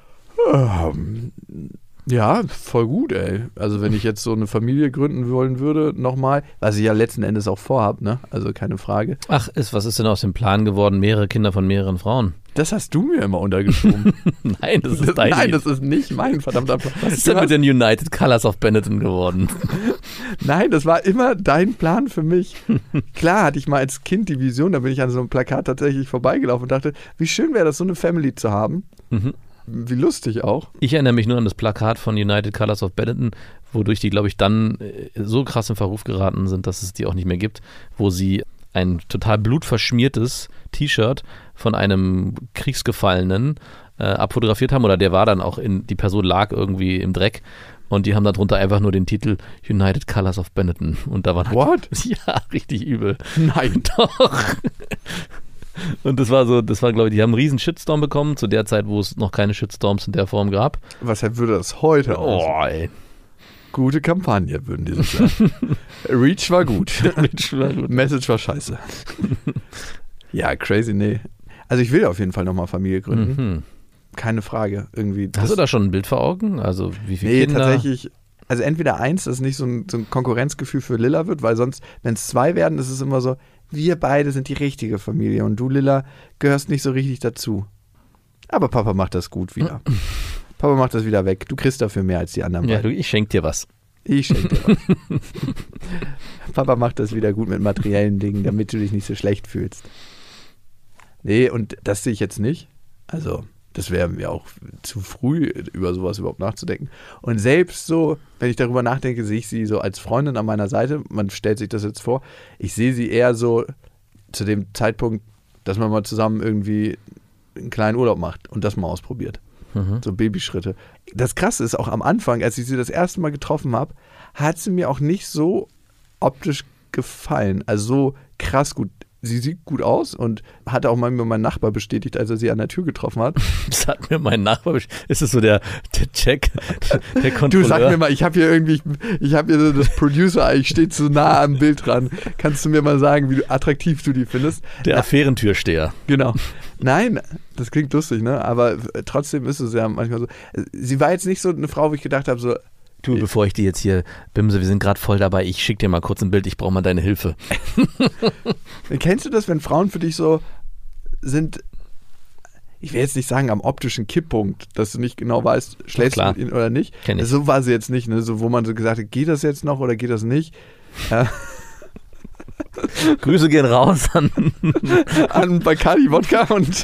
ja, voll gut, ey. Also wenn ich jetzt so eine Familie gründen wollen würde, nochmal, was ich ja letzten Endes auch vorhabe, ne? Also keine Frage. Ach, was ist denn aus dem Plan geworden? Mehrere Kinder von mehreren Frauen? Das hast du mir immer untergeschoben. Nein, das ist dein Nein, das ist nicht mein verdammter Plan. Was ist denn mit den United Colors of Benetton geworden? Nein, das war immer dein Plan für mich. Klar hatte ich mal als Kind die Vision, da bin ich an so einem Plakat tatsächlich vorbeigelaufen und dachte, wie schön wäre das, so eine Family zu haben. Mhm. Wie lustig auch. Ich erinnere mich nur an das Plakat von United Colors of Benetton, wodurch die, glaube ich, dann so krass in Verruf geraten sind, dass es die auch nicht mehr gibt, wo sie ein total blutverschmiertes T-Shirt von einem Kriegsgefallenen abfotografiert haben, oder der war dann auch die Person lag irgendwie im Dreck und die haben darunter einfach nur den Titel United Colors of Benetton und da war halt, What? Ja, richtig übel. Nein. Doch. Und das war, glaube ich, die haben einen riesen Shitstorm bekommen, zu der Zeit, wo es noch keine Shitstorms in der Form gab. Was würde das heute aus? Oh, ey. Gute Kampagne, würden die so sagen. Reach war gut. Message war scheiße. Ja, crazy, nee. Also ich will auf jeden Fall nochmal Familie gründen. Mhm. Keine Frage. Irgendwie. Hast du da schon ein Bild vor Augen? Also wie viele Kinder? Nee, tatsächlich. Also entweder eins, dass nicht so ein Konkurrenzgefühl für Lilla wird, weil sonst, wenn es zwei werden, ist es immer so, wir beide sind die richtige Familie und du, Lilla, gehörst nicht so richtig dazu. Aber Papa macht das gut wieder. Papa macht das wieder weg. Du kriegst dafür mehr als die anderen beiden. Ja, ich schenke dir was. Ich schenke dir was. Papa macht das wieder gut mit materiellen Dingen, damit du dich nicht so schlecht fühlst. Nee, und das sehe ich jetzt nicht. Also, das wäre mir auch zu früh, über sowas überhaupt nachzudenken. Und selbst so, wenn ich darüber nachdenke, sehe ich sie so als Freundin an meiner Seite. Man stellt sich das jetzt vor. Ich sehe sie eher so zu dem Zeitpunkt, dass man mal zusammen irgendwie einen kleinen Urlaub macht und das mal ausprobiert. Mhm. So Babyschritte. Das Krasse ist auch am Anfang, als ich sie das erste Mal getroffen habe, hat sie mir auch nicht so optisch gefallen. Also so krass gut. Sie sieht gut aus und hat auch mal mein Nachbar bestätigt, als er sie an der Tür getroffen hat. Das hat mir mein Nachbar bestätigt. Ist das so der Check, der Kontrolleur? Du, sag mir mal, ich habe hier so das Producer, ich stehe zu nah am Bild dran. Kannst du mir mal sagen, wie attraktiv du die findest? Der Affärentürsteher. Genau. Nein, das klingt lustig, ne? Aber trotzdem ist es ja manchmal so. Sie war jetzt nicht so eine Frau, wo ich gedacht habe, so, Du, bevor ich die jetzt hier bimse, wir sind gerade voll dabei, ich schicke dir mal kurz ein Bild, ich brauche mal deine Hilfe. Kennst du das, wenn Frauen für dich so sind, ich will jetzt nicht sagen am optischen Kipppunkt, dass du nicht genau weißt, schläfst du mit ihnen oder nicht? Kenn ich. So war sie jetzt nicht, ne? So, wo man so gesagt hat, geht das jetzt noch oder geht das nicht? Grüße gehen raus an Bacardi Wodka und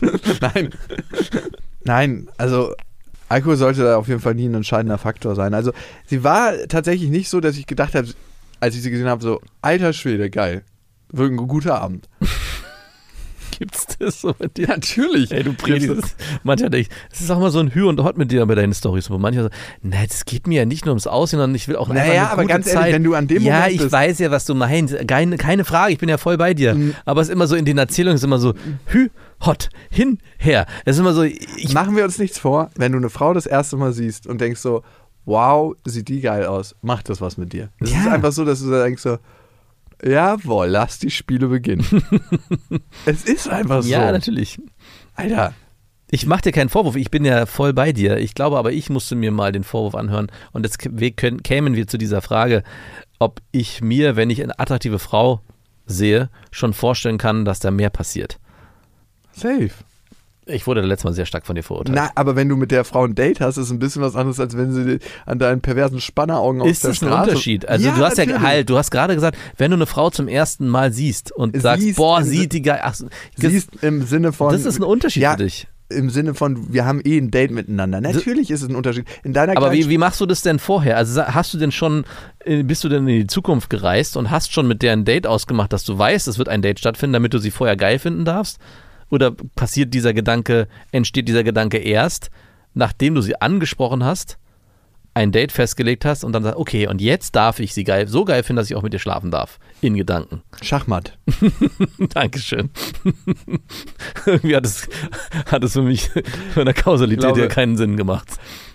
Nein, also Alkohol sollte da auf jeden Fall nie ein entscheidender Faktor sein. Also sie war tatsächlich nicht so, dass ich gedacht habe, als ich sie gesehen habe, so, alter Schwede, geil. Wirklich ein guter Abend. Gibt's das so mit dir? Natürlich. Ey, du predigst. Mancher denkt, es ist auch mal so ein Hü und Hot mit dir bei deinen Storys. Wo manche sagen, nein, das geht mir ja nicht nur ums Aussehen, sondern ich will auch einfach eine gute aber ganz Zeit. ehrlich, wenn du an dem Moment bist. Ja, ich weiß ja, was du meinst. Keine Frage, ich bin ja voll bei dir. Aber es ist immer so in den Erzählungen, es ist immer so Hü, Hot, hin, her. Es ist immer so. Machen wir uns nichts vor, wenn du eine Frau das erste Mal siehst und denkst so, wow, sieht die geil aus, macht das was mit dir. Es ist einfach so, dass du da denkst so, jawohl, lass die Spiele beginnen. Es ist einfach so. Ja, natürlich. Alter. Ich mache dir keinen Vorwurf, ich bin ja voll bei dir. Ich glaube aber, ich musste mir mal den Vorwurf anhören. Und jetzt kämen wir zu dieser Frage, ob ich mir, wenn ich eine attraktive Frau sehe, schon vorstellen kann, dass da mehr passiert. Safe. Ich wurde letztes Mal sehr stark von dir verurteilt. Na, aber wenn du mit der Frau ein Date hast, ist es ein bisschen was anderes, als wenn sie an deinen perversen Spanneraugen auf der Straße... Ist das ein Unterschied? Also ja, du hast natürlich. ja halt, du hast gerade gesagt, wenn du eine Frau zum ersten Mal siehst und sagst, boah, sieht die geil... Ach, siehst im Sinne von... Das ist ein Unterschied für dich. im Sinne von, wir haben ein Date miteinander. Natürlich ist es ein Unterschied. In deiner Aber wie machst du das denn vorher? Also bist du denn in die Zukunft gereist und hast schon mit der ein Date ausgemacht, dass du weißt, es wird ein Date stattfinden, damit du sie vorher geil finden darfst? Oder entsteht dieser Gedanke erst, nachdem du sie angesprochen hast, ein Date festgelegt hast und dann sagst, okay, und jetzt darf ich sie so geil finden, dass ich auch mit ihr schlafen darf. In Gedanken. Schachmatt. Dankeschön. Irgendwie hat es für mich von der Kausalität her keinen Sinn gemacht.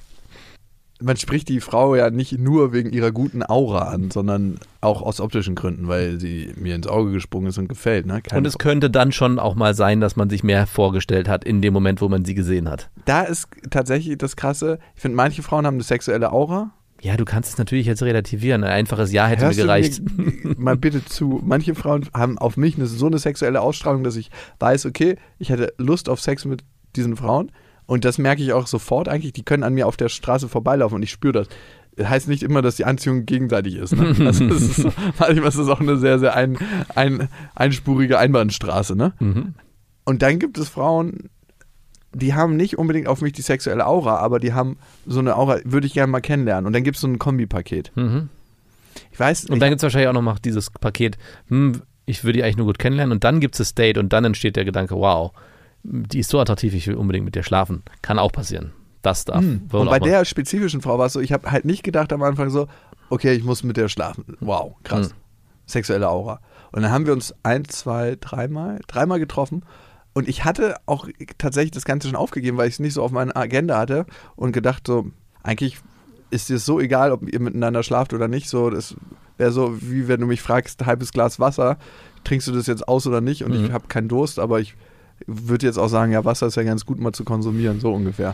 Man spricht die Frau ja nicht nur wegen ihrer guten Aura an, sondern auch aus optischen Gründen, weil sie mir ins Auge gesprungen ist und gefällt. Ne? Und es könnte dann schon auch mal sein, dass man sich mehr vorgestellt hat in dem Moment, wo man sie gesehen hat. Da ist tatsächlich das Krasse. Ich finde, manche Frauen haben eine sexuelle Aura. Ja, du kannst es natürlich jetzt relativieren. Ein einfaches Ja hätte mir gereicht. Mal bitte zu. Manche Frauen haben auf mich so eine sexuelle Ausstrahlung, dass ich weiß, okay, ich hätte Lust auf Sex mit diesen Frauen. Und das merke ich auch sofort eigentlich. Die können an mir auf der Straße vorbeilaufen und ich spüre das. Das heißt nicht immer, dass die Anziehung gegenseitig ist. Ne? Also manchmal ist das auch eine sehr, sehr einspurige Einbahnstraße. Ne? Mhm. Und dann gibt es Frauen, die haben nicht unbedingt auf mich die sexuelle Aura, aber die haben so eine Aura, würde ich gerne mal kennenlernen. Und dann gibt es so ein Kombipaket. Mhm. Ich weiß nicht. Und dann gibt es wahrscheinlich auch noch dieses Paket, ich würde die eigentlich nur gut kennenlernen. Und dann gibt es das Date und dann entsteht der Gedanke, wow, die ist so attraktiv, ich will unbedingt mit dir schlafen. Kann auch passieren. Das darf. Und bei der spezifischen Frau war es so, ich habe halt nicht gedacht am Anfang so, okay, ich muss mit der schlafen. Wow, krass. Sexuelle Aura. Und dann haben wir uns dreimal getroffen. Und ich hatte auch tatsächlich das Ganze schon aufgegeben, weil ich es nicht so auf meiner Agenda hatte und gedacht so, eigentlich ist dir so egal, ob ihr miteinander schlaft oder nicht. So, das wäre so, wie wenn du mich fragst, halbes Glas Wasser, trinkst du das jetzt aus oder nicht? Und ich habe keinen Durst, aber ich würde jetzt auch sagen, ja, Wasser ist ja ganz gut mal zu konsumieren, so ungefähr.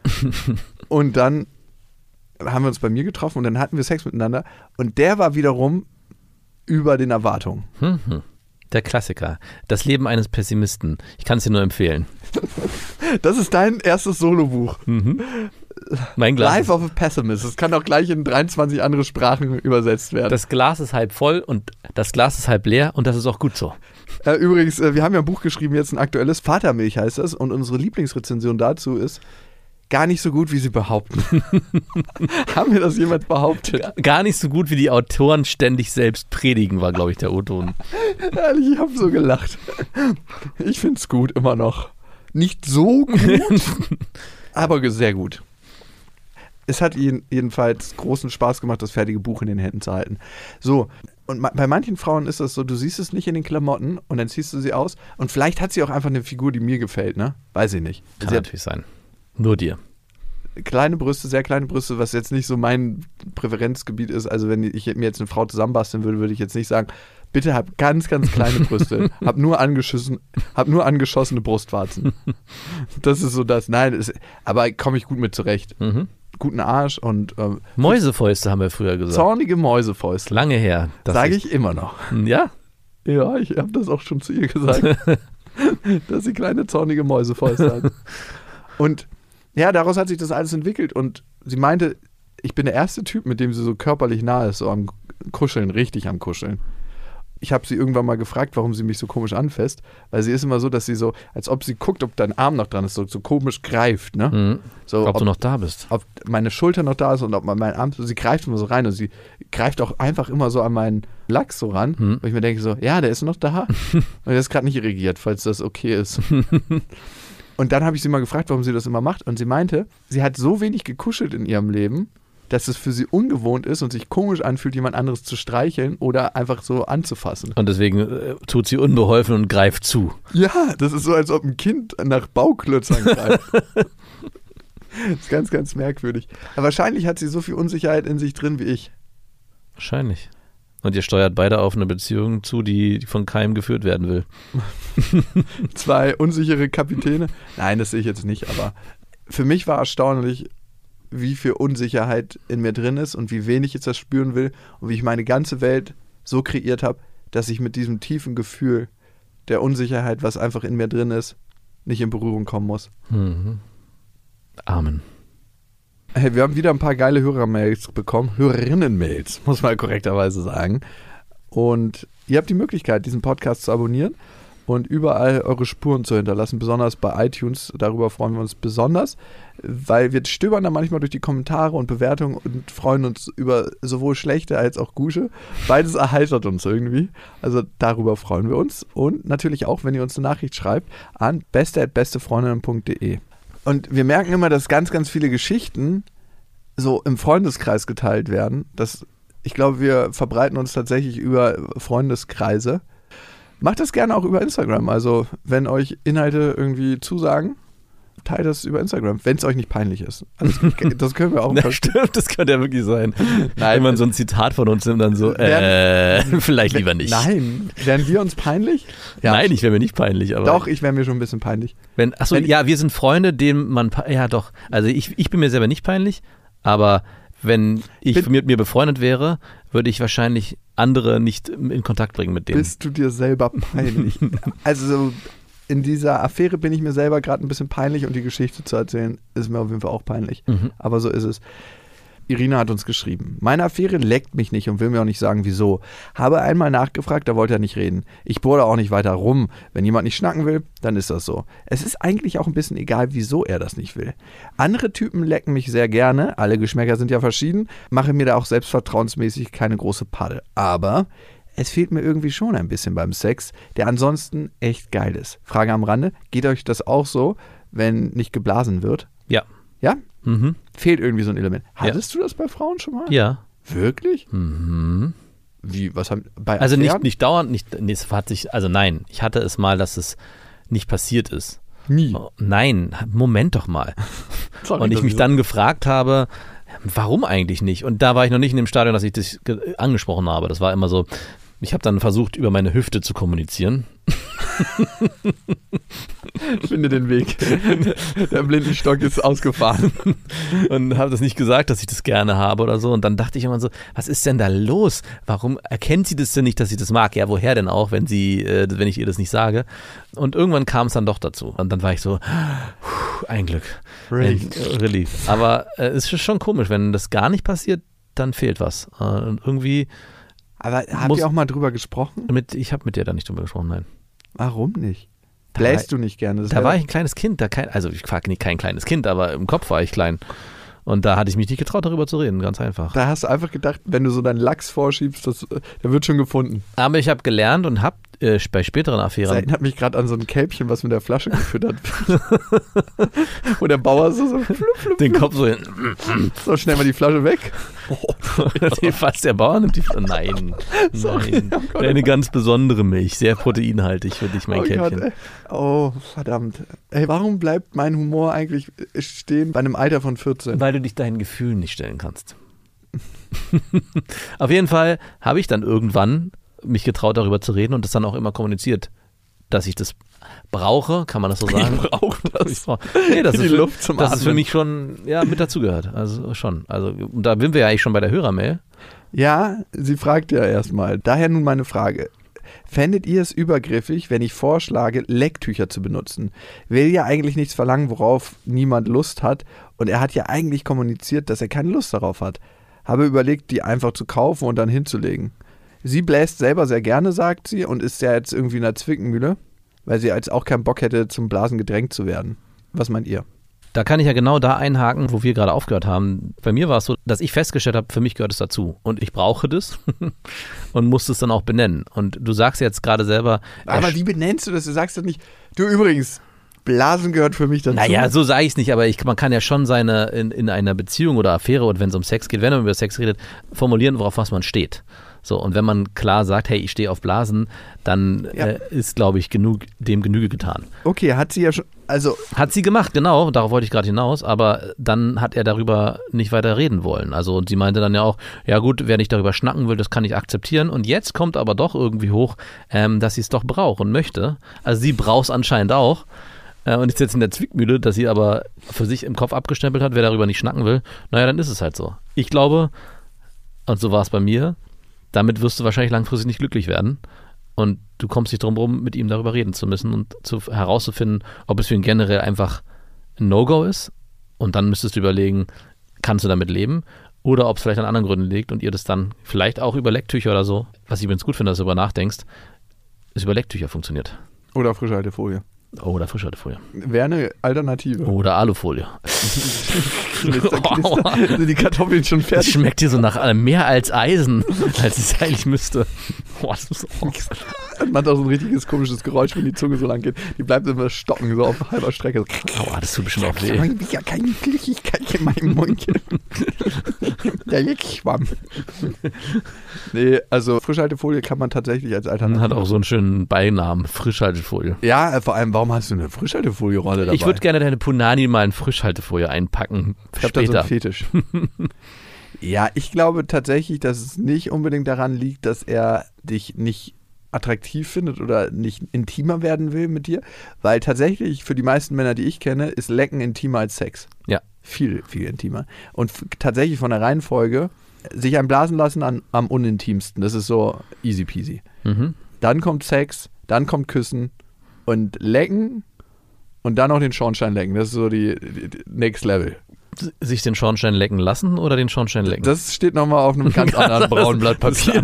Und dann haben wir uns bei mir getroffen und dann hatten wir Sex miteinander und der war wiederum über den Erwartungen. Der Klassiker. Das Leben eines Pessimisten. Ich kann es dir nur empfehlen. Das ist dein erstes Solobuch. Mein Glas. Life of a Pessimist. Das kann auch gleich in 23 andere Sprachen übersetzt werden. Das Glas ist halb voll und das Glas ist halb leer und das ist auch gut so. Übrigens, wir haben ja ein Buch geschrieben, jetzt ein aktuelles, Vatermilch heißt das, und unsere Lieblingsrezension dazu ist, gar nicht so gut, wie sie behaupten. Haben wir das jemand behauptet? Gar nicht so gut, wie die Autoren ständig selbst predigen, war, glaube ich, der O-Ton. Ehrlich, ich habe so gelacht. Ich finde es gut, immer noch. Nicht so gut, aber sehr gut. Es hat ihnen jedenfalls großen Spaß gemacht, das fertige Buch in den Händen zu halten. So, und bei manchen Frauen ist das so, du siehst es nicht in den Klamotten und dann ziehst du sie aus und vielleicht hat sie auch einfach eine Figur, die mir gefällt, ne? Weiß ich nicht. Kann natürlich sein. Nur dir. Kleine Brüste, sehr kleine Brüste, was jetzt nicht so mein Präferenzgebiet ist. Also wenn ich mir jetzt eine Frau zusammenbasteln würde, würde ich jetzt nicht sagen, bitte hab ganz, ganz kleine Brüste. Hab nur angeschossene Brustwarzen. Das ist so das. Nein, aber komme ich gut mit zurecht. Guten Arsch und Mäusefäuste haben wir früher gesagt. Zornige Mäusefäuste. Lange her. Sage ich immer noch. Ja? Ja, ich habe das auch schon zu ihr gesagt. Dass sie kleine zornige Mäusefäuste hat. Und ja, daraus hat sich das alles entwickelt und sie meinte, ich bin der erste Typ, mit dem sie so körperlich nah ist, so am Kuscheln, richtig am Kuscheln. Ich habe sie irgendwann mal gefragt, warum sie mich so komisch anfasst, weil sie ist immer so, dass sie so, als ob sie guckt, ob dein Arm noch dran ist, so komisch greift, ne? So, ob du noch da bist. Ob meine Schulter noch da ist und ob mein Arm, sie greift immer so rein und sie greift auch einfach immer so an meinen Lachs so ran, wo ich mir denke so, ja, der ist noch da und der ist gerade nicht irrigiert, falls das okay ist. Und dann habe ich sie mal gefragt, warum sie das immer macht. Und sie meinte, sie hat so wenig gekuschelt in ihrem Leben, dass es für sie ungewohnt ist und sich komisch anfühlt, jemand anderes zu streicheln oder einfach so anzufassen. Und deswegen tut sie unbeholfen und greift zu. Ja, das ist so, als ob ein Kind nach Bauklötzern greift. Das ist ganz, ganz merkwürdig. Aber wahrscheinlich hat sie so viel Unsicherheit in sich drin wie ich. Wahrscheinlich. Und ihr steuert beide auf eine Beziehung zu, die von keinem geführt werden will. 2 unsichere Kapitäne? Nein, das sehe ich jetzt nicht, aber für mich war erstaunlich, wie viel Unsicherheit in mir drin ist und wie wenig ich das spüren will und wie ich meine ganze Welt so kreiert habe, dass ich mit diesem tiefen Gefühl der Unsicherheit, was einfach in mir drin ist, nicht in Berührung kommen muss. Amen. Hey, wir haben wieder ein paar geile Hörermails bekommen. Hörerinnen-Mails, muss man korrekterweise sagen. Und ihr habt die Möglichkeit, diesen Podcast zu abonnieren. und überall eure Spuren zu hinterlassen, besonders bei iTunes. Darüber freuen wir uns besonders, weil wir stöbern da manchmal durch die Kommentare und Bewertungen und freuen uns über sowohl schlechte als auch gute. Beides erheitert uns irgendwie. Also darüber freuen wir uns. Und natürlich auch, wenn ihr uns eine Nachricht schreibt, an beste@bestefreundinnen.de. Und wir merken immer, dass ganz, ganz viele Geschichten so im Freundeskreis geteilt werden. Ich glaube, wir verbreiten uns tatsächlich über Freundeskreise. Macht das gerne auch über Instagram. Also, wenn euch Inhalte irgendwie zusagen, teilt das über Instagram, wenn es euch nicht peinlich ist. Also, das können wir auch. Ja, stimmt, das könnte ja wirklich sein. Nein, wenn man so ein Zitat von uns nimmt, dann so, vielleicht lieber nicht. Nein, wären wir uns peinlich? Ja. Nein, ich wäre mir nicht peinlich. Aber doch, ich wäre mir schon ein bisschen peinlich. Wir sind Freunde, denen man, ja doch, also ich bin mir selber nicht peinlich, aber wenn ich mit mir befreundet wäre, würde ich wahrscheinlich andere nicht in Kontakt bringen mit denen. Bist du dir selber peinlich? Also in dieser Affäre bin ich mir selber gerade ein bisschen peinlich und die Geschichte zu erzählen ist mir auf jeden Fall auch peinlich. Aber so ist es. Irina hat uns geschrieben: Meine Affäre leckt mich nicht und will mir auch nicht sagen, wieso. Habe einmal nachgefragt, da wollte er nicht reden. Ich bohre auch nicht weiter rum. Wenn jemand nicht schnacken will, dann ist das so. Es ist eigentlich auch ein bisschen egal, wieso er das nicht will. Andere Typen lecken mich sehr gerne. Alle Geschmäcker sind ja verschieden. Mache mir da auch selbstvertrauensmäßig keine große Palle. Aber es fehlt mir irgendwie schon ein bisschen beim Sex, der ansonsten echt geil ist. Frage am Rande: Geht euch das auch so, wenn nicht geblasen wird? Ja. Ja? Mhm. Fehlt irgendwie so ein Element. Hattest du das bei Frauen schon mal? Ja. Wirklich? Mhm. Wie, was haben, bei Also Affären? nicht dauernd, nein, ich hatte es mal, dass es nicht passiert ist. Nie. Oh, nein, Moment doch mal. Sorry, und ich mich dann gefragt habe, warum eigentlich nicht? Und da war ich noch nicht in dem Stadion, dass ich das angesprochen habe. Das war immer so, ich habe dann versucht, über meine Hüfte zu kommunizieren. Finde den Weg. Der Blindenstock ist ausgefahren. Und habe das nicht gesagt, dass ich das gerne habe oder so. Und dann dachte ich immer so, was ist denn da los? Warum erkennt sie das denn nicht, dass sie das mag? Ja, woher denn auch, wenn ich ihr das nicht sage? Und irgendwann kam es dann doch dazu. Und dann war ich so, ein Glück. Relief. Aber es ist schon komisch, wenn das gar nicht passiert, dann fehlt was. Und irgendwie. Aber habt ihr auch mal drüber gesprochen? Ich habe mit dir da nicht drüber gesprochen, nein. Warum nicht? Bläst du nicht gerne? Da war ich ein kleines Kind. Also ich war kein kleines Kind, aber im Kopf war ich klein. Und da hatte ich mich nicht getraut, darüber zu reden, ganz einfach. Da hast du einfach gedacht, wenn du so deinen Lachs vorschiebst, der wird schon gefunden. Aber ich habe gelernt und habe bei späteren Affären... Das erinnert mich gerade an so ein Kälbchen, was mit der Flasche gefüttert wird. Wo der Bauer so flup, flup, den Kopf so... so schnell mal die Flasche weg. Was, der Bauer nimmt die Flasche? Nein. Nein. Eine ganz besondere Milch, sehr proteinhaltig für dich, mein Kälbchen. Gott, oh, verdammt. Ey, warum bleibt mein Humor eigentlich stehen bei einem Alter von 14? Weil du dich deinen Gefühlen nicht stellen kannst. Auf jeden Fall habe ich dann irgendwann mich getraut, darüber zu reden und das dann auch immer kommuniziert, dass ich das brauche, kann man das so sagen? Ich brauche das. Nee, das die ist Luft zum das ist für Atmen. mich schon mit dazugehört. Also schon. Also und da sind wir ja eigentlich schon bei der Hörermail. Ja, sie fragt ja erstmal. Daher nun meine Frage. Fändet ihr es übergriffig, wenn ich vorschlage, Lecktücher zu benutzen? Will ja eigentlich nichts verlangen, worauf niemand Lust hat. Und er hat ja eigentlich kommuniziert, dass er keine Lust darauf hat. Habe überlegt, die einfach zu kaufen und dann hinzulegen. Sie bläst selber sehr gerne, sagt sie, und ist ja jetzt irgendwie in der Zwickmühle, weil sie jetzt auch keinen Bock hätte, zum Blasen gedrängt zu werden. Was meint ihr? Da kann ich ja genau da einhaken, wo wir gerade aufgehört haben. Bei mir war es so, dass ich festgestellt habe, für mich gehört es dazu. Und ich brauche das und muss es dann auch benennen. Und du sagst jetzt gerade selber... Aber wie benennst du das? Du sagst doch nicht, du übrigens, Blasen gehört für mich dazu. Naja, so sage ich es nicht, aber man kann ja schon seine in einer Beziehung oder Affäre und wenn es um Sex geht, wenn man über Sex redet, formulieren, worauf was man steht. So, und wenn man klar sagt, hey, ich stehe auf Blasen, dann ist, glaube ich, dem Genüge getan. Okay, hat sie ja schon, also... Hat sie gemacht, genau, darauf wollte ich gerade hinaus, aber dann hat er darüber nicht weiter reden wollen. Also, und sie meinte dann ja auch, ja gut, wer nicht darüber schnacken will, das kann ich akzeptieren. Und jetzt kommt aber doch irgendwie hoch, dass sie es doch braucht und möchte. Also, sie braucht es anscheinend auch. Und ist jetzt in der Zwickmühle, dass sie aber für sich im Kopf abgestempelt hat, wer darüber nicht schnacken will. Naja, dann ist es halt so. Ich glaube, und so war es bei mir, damit wirst du wahrscheinlich langfristig nicht glücklich werden. Und du kommst nicht drum rum, mit ihm darüber reden zu müssen und herauszufinden, ob es für ihn generell einfach ein No-Go ist. Und dann müsstest du überlegen, kannst du damit leben? Oder ob es vielleicht an anderen Gründen liegt und ihr das dann vielleicht auch über Lecktücher oder so, was ich übrigens gut finde, dass du darüber nachdenkst, es über Lecktücher funktioniert. Oder Frischhaltefolie. Oder Frischhaltefolie. Wäre eine Alternative. Oder Alufolie. Sind die Kartoffeln schon Das fertig? schmeckt hier so nach mehr als Eisen, als es eigentlich müsste. Boah, das muss Man hat auch so ein richtiges komisches Geräusch, wenn die Zunge so lang geht. Die bleibt immer stocken, so auf halber Strecke. Aua, das tut bestimmt auch Ich weh. habe ja keine Flüssigkeit in meinem Mund. Der Leckschwamm. Nee, also Frischhaltefolie kann man tatsächlich als Alternative. Hat auch so einen schönen Beinamen, Frischhaltefolie. Ja, vor allem, warum hast du eine Frischhaltefolie-Rolle dabei? Ich würde gerne deine Punani mal in Frischhaltefolie einpacken. Ich habe da so Später. einen Fetisch. Ja, ich glaube tatsächlich, dass es nicht unbedingt daran liegt, dass er dich nicht attraktiv findet oder nicht intimer werden will mit dir, weil tatsächlich für die meisten Männer, die ich kenne, ist Lecken intimer als Sex. Ja. Viel, viel intimer. Und tatsächlich von der Reihenfolge sich einblasen lassen am unintimsten. Das ist so easy peasy. Mhm. Dann kommt Sex, dann kommt Küssen und Lecken und dann noch den Schornstein lecken. Das ist so die Next Level. Sich den Schornstein lecken lassen oder den Schornstein lecken? Das steht nochmal auf einem ganz anderen braunen Blatt Papier.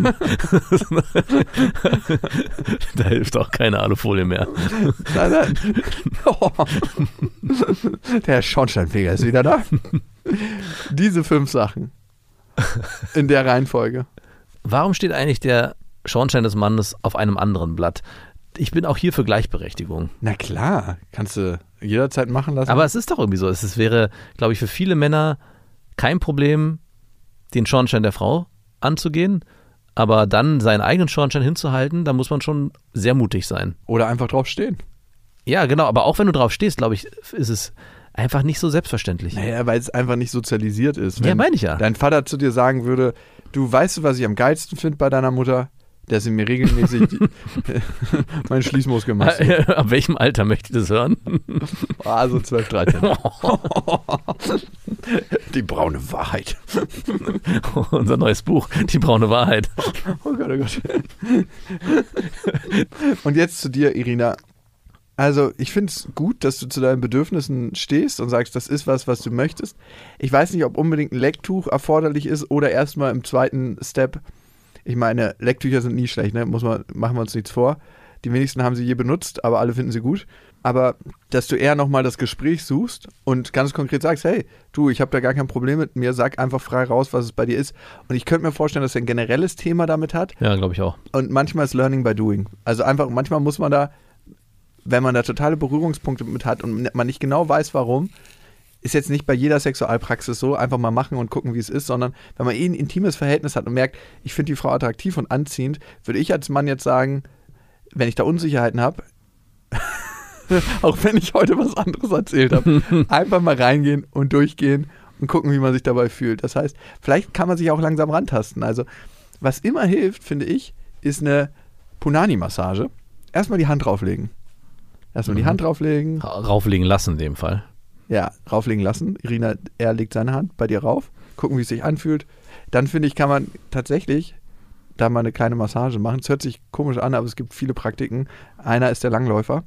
Da hilft auch keine Alufolie mehr. Nein, nein. Oh. Der Schornsteinfeger ist wieder da. Diese 5 Sachen. In der Reihenfolge. Warum steht eigentlich der Schornstein des Mannes auf einem anderen Blatt? Ich bin auch hier für Gleichberechtigung. Na klar, kannst du jederzeit machen lassen. Aber es ist doch irgendwie so. Es wäre, glaube ich, für viele Männer kein Problem, den Schornstein der Frau anzugehen. Aber dann seinen eigenen Schornstein hinzuhalten, da muss man schon sehr mutig sein. Oder einfach drauf stehen. Ja, genau. Aber auch wenn du drauf stehst, glaube ich, ist es einfach nicht so selbstverständlich. Naja, weil es einfach nicht sozialisiert ist. Ja, Wenn meine ich ja. dein Vater zu dir sagen würde, du weißt du, was ich am geilsten finde bei deiner Mutter? Dass sie mir regelmäßig meinen Schließmuskel macht. Ab welchem Alter möchte ich das hören? Also 12, 13. Die braune Wahrheit. Unser neues Buch, Die braune Wahrheit. Oh Gott, oh Gott. Und jetzt zu dir, Irina. Also ich finde es gut, dass du zu deinen Bedürfnissen stehst und sagst, das ist was du möchtest. Ich weiß nicht, ob unbedingt ein Lecktuch erforderlich ist oder erstmal im zweiten Step. Ich meine, Lecktücher sind nie schlecht, ne? Machen wir uns nichts vor. Die wenigsten haben sie je benutzt, aber alle finden sie gut. Aber dass du eher nochmal das Gespräch suchst und ganz konkret sagst, hey, du, ich habe da gar kein Problem mit mir, sag einfach frei raus, was es bei dir ist. Und ich könnte mir vorstellen, dass er ein generelles Thema damit hat. Ja, glaube ich auch. Und manchmal ist Learning by Doing. Also einfach, manchmal muss man da, wenn man da totale Berührungspunkte mit hat und man nicht genau weiß, warum, ist jetzt nicht bei jeder Sexualpraxis so, einfach mal machen und gucken, wie es ist, sondern wenn man ein intimes Verhältnis hat und merkt, ich finde die Frau attraktiv und anziehend, würde ich als Mann jetzt sagen, wenn ich da Unsicherheiten habe, auch wenn ich heute was anderes erzählt habe, einfach mal reingehen und durchgehen und gucken, wie man sich dabei fühlt. Das heißt, vielleicht kann man sich auch langsam rantasten. Also, was immer hilft, finde ich, ist eine Punani-Massage. Erstmal die Hand drauflegen. Die Hand drauflegen. Rauflegen lassen in dem Fall. Ja, rauflegen lassen. Irina, er legt seine Hand bei dir rauf, gucken, wie es sich anfühlt. Dann, finde ich, kann man tatsächlich da mal eine kleine Massage machen. Es hört sich komisch an, aber es gibt viele Praktiken. Einer ist der Langläufer.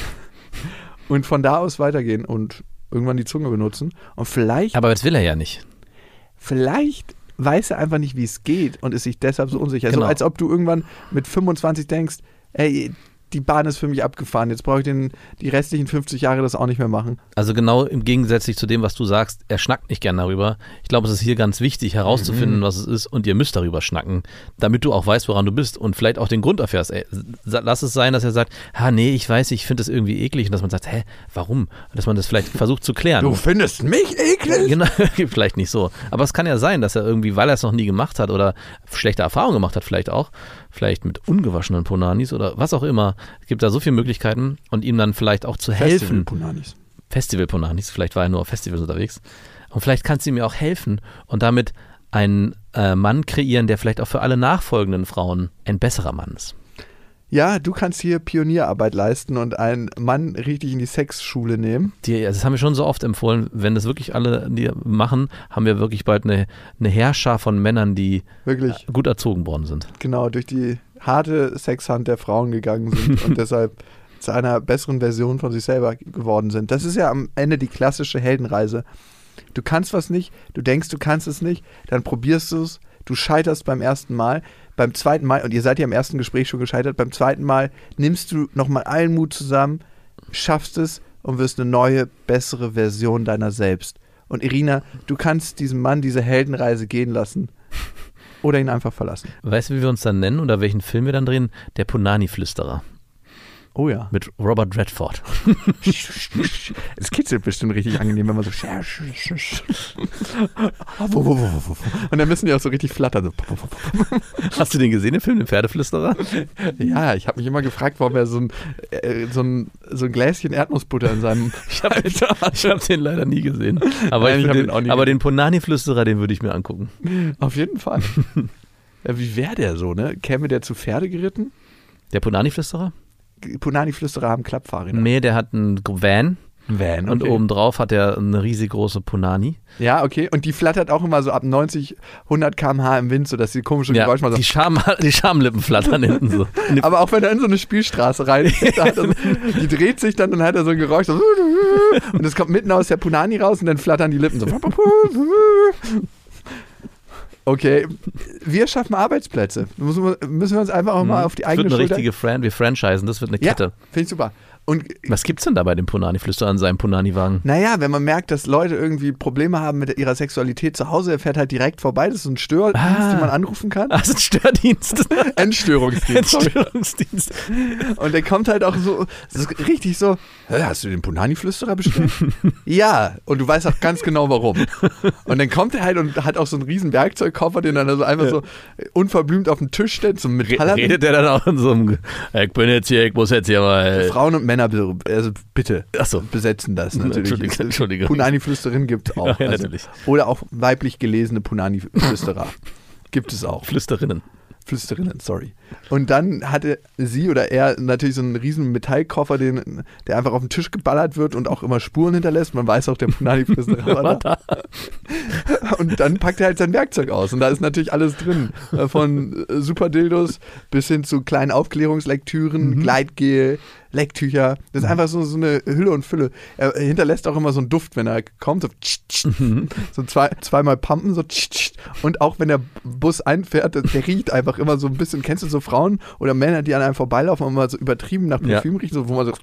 Und von da aus weitergehen und irgendwann die Zunge benutzen. Und vielleicht Aber das will er ja nicht. Vielleicht weiß er einfach nicht, wie es geht und ist sich deshalb so unsicher. Genau. So als ob du irgendwann mit 25 denkst, ey, die Bahn ist für mich abgefahren, jetzt brauche ich die restlichen 50 Jahre das auch nicht mehr machen. Also genau im Gegensatz zu dem, was du sagst, er schnackt nicht gern darüber. Ich glaube, es ist hier ganz wichtig herauszufinden, was es ist und ihr müsst darüber schnacken, damit du auch weißt, woran du bist und vielleicht auch den Grund erfährst. Ey, lass es sein, dass er sagt, nee, ich weiß, ich finde das irgendwie eklig und dass man sagt, warum? Dass man das vielleicht versucht zu klären. Du findest mich eklig? Genau, vielleicht nicht so. Aber es kann ja sein, dass er irgendwie, weil er es noch nie gemacht hat oder schlechte Erfahrungen gemacht hat, vielleicht mit ungewaschenen Punanis oder was auch immer. Es gibt da so viele Möglichkeiten und ihm dann vielleicht auch zu helfen. Festival-Punanis, vielleicht war er nur auf Festivals unterwegs. Und vielleicht kannst du ihm auch helfen und damit einen Mann kreieren, der vielleicht auch für alle nachfolgenden Frauen ein besserer Mann ist. Ja, du kannst hier Pionierarbeit leisten und einen Mann richtig in die Sexschule nehmen. Das haben wir schon so oft empfohlen. Wenn das wirklich alle machen, haben wir wirklich bald eine Heerschar von Männern, die wirklich gut erzogen worden sind. Genau, durch die harte Sexhand der Frauen gegangen sind und deshalb zu einer besseren Version von sich selber geworden sind. Das ist ja am Ende die klassische Heldenreise. Du kannst was nicht, du denkst, du kannst es nicht, dann probierst du es, du scheiterst beim ersten Mal. beim zweiten Mal, und ihr seid ja im ersten Gespräch schon gescheitert, beim zweiten Mal nimmst du nochmal allen Mut zusammen, schaffst es und wirst eine neue, bessere Version deiner selbst. Und Irina, du kannst diesem Mann diese Heldenreise gehen lassen oder ihn einfach verlassen. Weißt du, wie wir uns dann nennen oder welchen Film wir dann drehen? Der Punani-Flüsterer. Oh ja. Mit Robert Redford. Es kitzelt bestimmt richtig angenehm, wenn man so und dann müssen die auch so richtig flattern. Hast du den gesehen, den Film, den Pferdeflüsterer? Ja, ich habe mich immer gefragt, warum er so ein Gläschen Erdnussbutter in seinem Ich hab den leider nie gesehen. Aber, Nein, den Punani-Flüsterer, den würde ich mir angucken. Auf jeden Fall. Ja, wie wäre der so, ne? Käme der zu Pferde geritten? Der Punani-Flüsterer? Punani-Flüsterer haben Klappfahrräder. Nee, der hat einen Van. Okay. Und obendrauf hat er eine riesig große Punani. Ja, okay. Und die flattert auch immer so ab 90, 100 km/h im Wind, sodass die komische Geräusche mal so. Die Schamlippen flattern hinten so. Aber auch wenn er in so eine Spielstraße rein, die dreht sich dann und hat er so ein Geräusch so. Und es kommt mitten aus der Punani raus und dann flattern die Lippen so. Okay, wir schaffen Arbeitsplätze. Müssen wir uns einfach auch mal auf die eigene Schulter... Das wird eine richtige wir franchisen, das wird eine Kette. Ja, finde ich super. Und was gibt's denn da bei dem Punani-Flüsterer an seinem Punani-Wagen? Naja, wenn man merkt, dass Leute irgendwie Probleme haben mit ihrer Sexualität zu Hause, er fährt halt direkt vorbei. Das ist so ein Stördienst, den man anrufen kann. Das ist ein Stördienst. Entstörungsdienst. Und der kommt halt auch so richtig so, hast du den Punani-Flüsterer bestellt? Ja, und du weißt auch ganz genau, warum. Und dann kommt er halt und hat auch so einen riesen Werkzeugkoffer, den dann so einfach so unverblümt auf dem Tisch stellt, so mit Metall. Redet der dann auch in so einem, ich bin jetzt hier, ich muss jetzt hier mal... Frauen und Männer, also bitte besetzen das natürlich. Entschuldigung. Punani-Flüsterin gibt es auch. Ja, natürlich. Oder auch weiblich gelesene Punani-Flüsterer. Gibt es auch. Flüsterinnen, sorry. Und dann hatte sie oder er natürlich so einen riesen Metallkoffer, der einfach auf den Tisch geballert wird und auch immer Spuren hinterlässt. Man weiß auch, der Punani-Flüsterer war da. Und dann packt er halt sein Werkzeug aus. Und da ist natürlich alles drin. Von Superdildos bis hin zu kleinen Aufklärungslektüren, Gleitgel, Lecktücher. Das ist einfach so eine Hülle und Fülle. Er hinterlässt auch immer so einen Duft, wenn er kommt. So zweimal pumpen, so. Und auch wenn der Bus einfährt, der riecht einfach immer so ein bisschen. Kennst du so Frauen oder Männer, die an einem vorbeilaufen und immer so übertrieben nach Parfüm riechen, so, wo man so.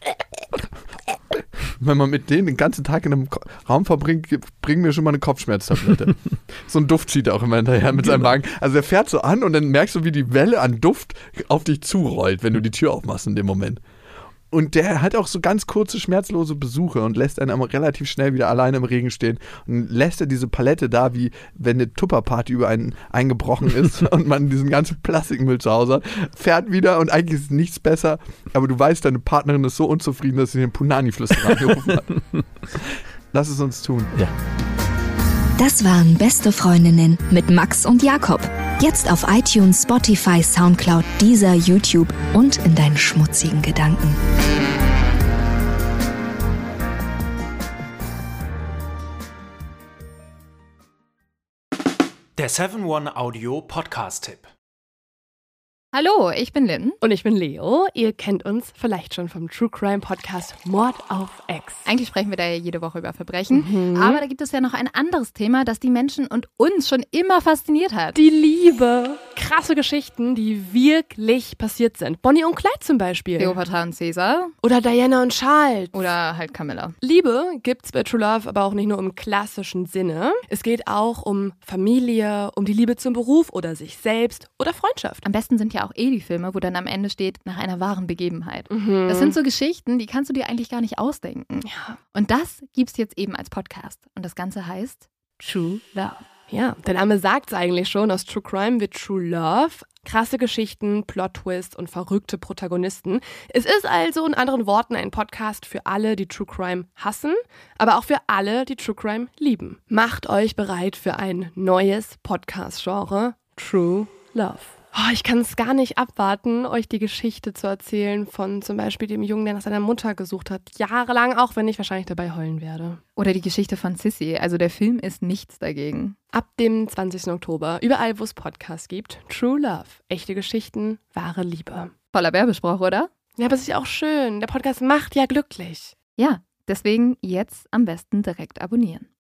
Wenn man mit denen den ganzen Tag in einem Raum verbringt, bringen wir schon mal eine Kopfschmerztablette. So ein Duft zieht er auch immer hinterher mit seinem Wagen. Also er fährt so an und dann merkst du, wie die Welle an Duft auf dich zurollt, wenn du die Tür aufmachst in dem Moment. Und der hat auch so ganz kurze, schmerzlose Besuche und lässt einen aber relativ schnell wieder alleine im Regen stehen. Und lässt er diese Palette da, wie wenn eine Tupperparty über einen eingebrochen ist und man diesen ganzen Plastikmüll zu Hause hat, fährt wieder und eigentlich ist nichts besser. Aber du weißt, deine Partnerin ist so unzufrieden, dass sie den Punani-Flüsterer angerufen hat. Lass es uns tun. Ja. Das waren Beste Freundinnen mit Max und Jakob. Jetzt auf iTunes, Spotify, Soundcloud, Deezer, YouTube und in deinen schmutzigen Gedanken. Der 7-One Audio Podcast-Tipp. Hallo, ich bin Lynn. Und ich bin Leo. Ihr kennt uns vielleicht schon vom True Crime Podcast Mord auf Ex. Eigentlich sprechen wir da ja jede Woche über Verbrechen. Aber da gibt es ja noch ein anderes Thema, das die Menschen und uns schon immer fasziniert hat. Die Liebe. Krasse Geschichten, die wirklich passiert sind. Bonnie und Clyde zum Beispiel. Cleopatra und Caesar. Oder Diana und Charles. Oder halt Camilla. Liebe gibt's bei True Love aber auch nicht nur im klassischen Sinne. Es geht auch um Familie, um die Liebe zum Beruf oder sich selbst oder Freundschaft. Am besten sind ja auch die Filme, wo dann am Ende steht, nach einer wahren Begebenheit. Das sind so Geschichten, die kannst du dir eigentlich gar nicht ausdenken. Ja. Und das gibt's jetzt eben als Podcast. Und das Ganze heißt True Love. Ja, der Name sagt's eigentlich schon, aus True Crime wird True Love. Krasse Geschichten, Plot-Twists und verrückte Protagonisten. Es ist also in anderen Worten ein Podcast für alle, die True Crime hassen, aber auch für alle, die True Crime lieben. Macht euch bereit für ein neues Podcast-Genre, True Love. Oh, ich kann es gar nicht abwarten, euch die Geschichte zu erzählen von zum Beispiel dem Jungen, der nach seiner Mutter gesucht hat. Jahrelang, auch wenn ich wahrscheinlich dabei heulen werde. Oder die Geschichte von Sissy. Also der Film ist nichts dagegen. Ab dem 20. Oktober, überall wo es Podcasts gibt, True Love. Echte Geschichten, wahre Liebe. Voller Werbespruch, oder? Ja, aber es ist ja auch schön. Der Podcast macht ja glücklich. Ja, deswegen jetzt am besten direkt abonnieren.